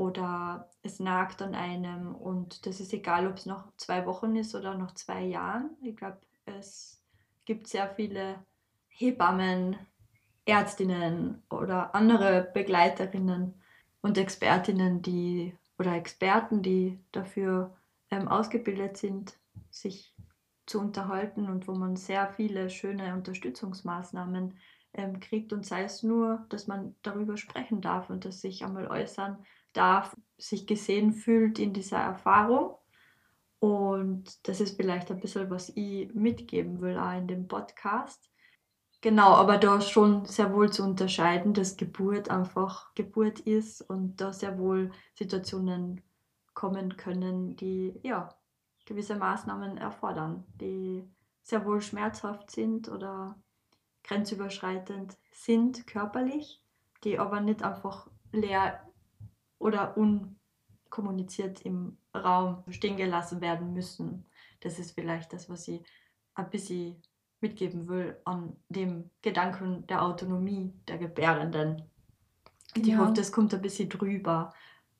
Oder es nagt an einem und das ist egal, ob es noch zwei Wochen ist oder noch zwei Jahren. Ich glaube, es gibt sehr viele Hebammen, Ärztinnen oder andere Begleiterinnen und Expertinnen, die oder Experten, die dafür ähm, ausgebildet sind, sich zu unterhalten und wo man sehr viele schöne Unterstützungsmaßnahmen ähm, kriegt und sei es nur, dass man darüber sprechen darf und dass sich einmal äußern darf, sich gesehen fühlt in dieser Erfahrung. Und das ist vielleicht ein bisschen, was ich mitgeben will, auch in dem Podcast. Genau, aber da ist schon sehr wohl zu unterscheiden, dass Geburt einfach Geburt ist und da sehr wohl Situationen kommen können, die ja gewisse Maßnahmen erfordern, die sehr wohl schmerzhaft sind oder grenzüberschreitend sind körperlich, die aber nicht einfach leer oder unkommuniziert im Raum stehen gelassen werden müssen. Das ist vielleicht das, was ich ein bisschen mitgeben will an dem Gedanken der Autonomie der Gebärenden. Ich ja. hoffe, das kommt ein bisschen drüber.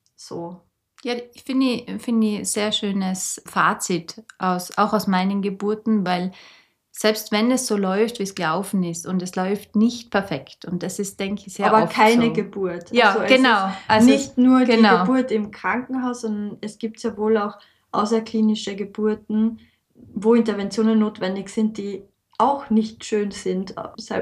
So. Ja, ich finde find ein sehr schönes Fazit, aus, auch aus meinen Geburten, weil selbst wenn es so läuft, wie es gelaufen ist und es läuft nicht perfekt und das ist, denke ich, sehr aber oft keine so. Geburt. Ja, also genau. Also nicht nur genau. die Geburt im Krankenhaus, sondern es gibt ja wohl auch außerklinische Geburten, wo Interventionen notwendig sind, die auch nicht schön sind,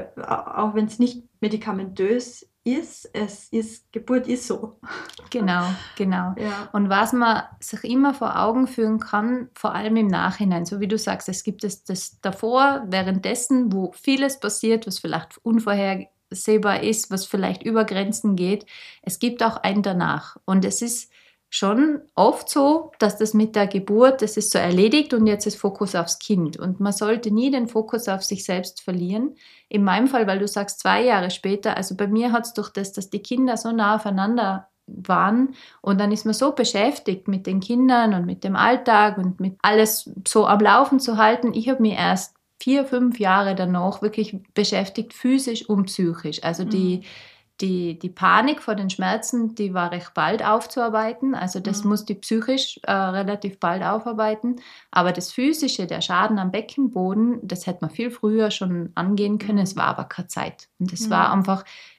auch wenn es nicht medikamentös ist. Es ist, Geburt ist so. Genau, genau. Ja. Und was man sich immer vor Augen führen kann, vor allem im Nachhinein, so wie du sagst, es gibt es das davor, währenddessen, wo vieles passiert, was vielleicht unvorhersehbar ist, was vielleicht über Grenzen geht. Es gibt auch ein danach. Und es ist schon oft so, dass das mit der Geburt, das ist so erledigt und jetzt ist Fokus aufs Kind. Und man sollte nie den Fokus auf sich selbst verlieren. In meinem Fall, weil du sagst, zwei Jahre später, also bei mir hat es durch das, dass die Kinder so nah aufeinander waren und dann ist man so beschäftigt mit den Kindern und mit dem Alltag und mit alles so am Laufen zu halten. Ich habe mich erst vier, fünf Jahre danach wirklich beschäftigt, physisch und psychisch. Also die, mhm. die, die Panik vor den Schmerzen, die war recht bald aufzuarbeiten. Also das mhm. musste ich psychisch äh, relativ bald aufarbeiten. Aber das Physische, der Schaden am Beckenboden, das hätte man viel früher schon angehen können. Mhm. Es war aber keine Zeit. Und es mhm. war einfach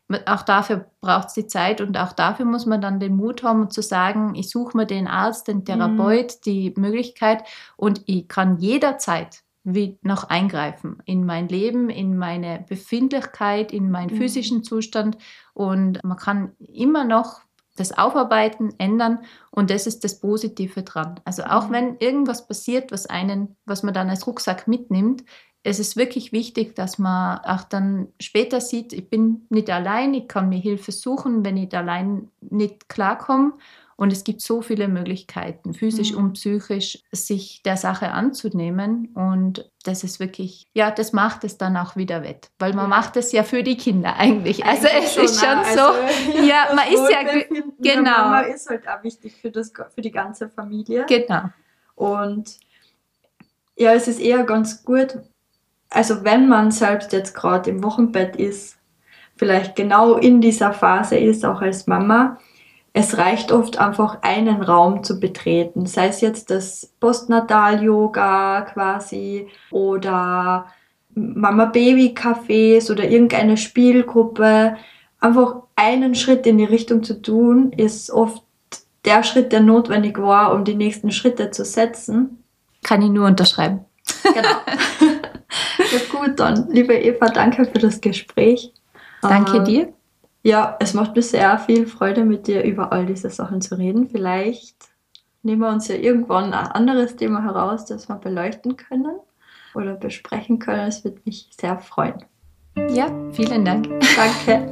auch dafür braucht es die Zeit und auch dafür muss man dann den Mut haben, zu sagen, ich suche mir den Arzt, den Therapeut, mhm. die Möglichkeit und ich kann jederzeit wie noch eingreifen in mein Leben, in meine Befindlichkeit, in meinen mhm. physischen Zustand und man kann immer noch das aufarbeiten, ändern und das ist das Positive dran. Also auch mhm. wenn irgendwas passiert, was einen, was man dann als Rucksack mitnimmt, es ist wirklich wichtig, dass man auch dann später sieht, ich bin nicht allein, ich kann mir Hilfe suchen, wenn ich allein nicht klarkomme. Und es gibt so viele Möglichkeiten, physisch mhm. und psychisch, sich der Sache anzunehmen. Und das ist wirklich, ja, das macht es dann auch wieder wett. Weil man ja. macht es ja für die Kinder eigentlich. Also eigentlich es schon, ist schon also, so, ja, man ist ja, genau. Mama ist halt auch wichtig für, das, für die ganze Familie. Genau. Und ja, es ist eher ganz gut, also wenn man selbst jetzt gerade im Wochenbett ist, vielleicht genau in dieser Phase ist, auch als Mama, es reicht oft einfach einen Raum zu betreten, sei es jetzt das Postnatal-Yoga quasi oder Mama-Baby-Cafés oder irgendeine Spielgruppe. Einfach einen Schritt in die Richtung zu tun, ist oft der Schritt, der notwendig war, um die nächsten Schritte zu setzen. Kann ich nur unterschreiben. Genau. Ja gut, dann, liebe Eva, danke für das Gespräch. Danke ähm, dir. Ja, es macht mir sehr viel Freude, mit dir über all diese Sachen zu reden. Vielleicht nehmen wir uns ja irgendwann ein anderes Thema heraus, das wir beleuchten können oder besprechen können. Es würde mich sehr freuen. Ja, vielen Dank. Danke.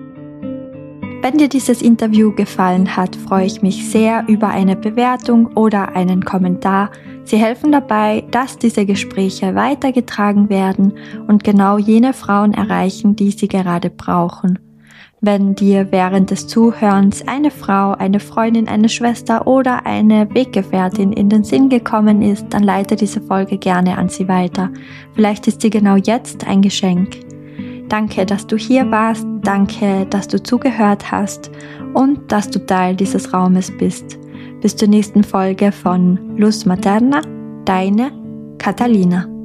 Wenn dir dieses Interview gefallen hat, freue ich mich sehr über eine Bewertung oder einen Kommentar. Sie helfen dabei, dass diese Gespräche weitergetragen werden und genau jene Frauen erreichen, die sie gerade brauchen. Wenn dir während des Zuhörens eine Frau, eine Freundin, eine Schwester oder eine Weggefährtin in den Sinn gekommen ist, dann leite diese Folge gerne an sie weiter. Vielleicht ist sie genau jetzt ein Geschenk. Danke, dass du hier warst, danke, dass du zugehört hast und dass du Teil dieses Raumes bist. Bis zur nächsten Folge von Luz Materna, deine Catalina.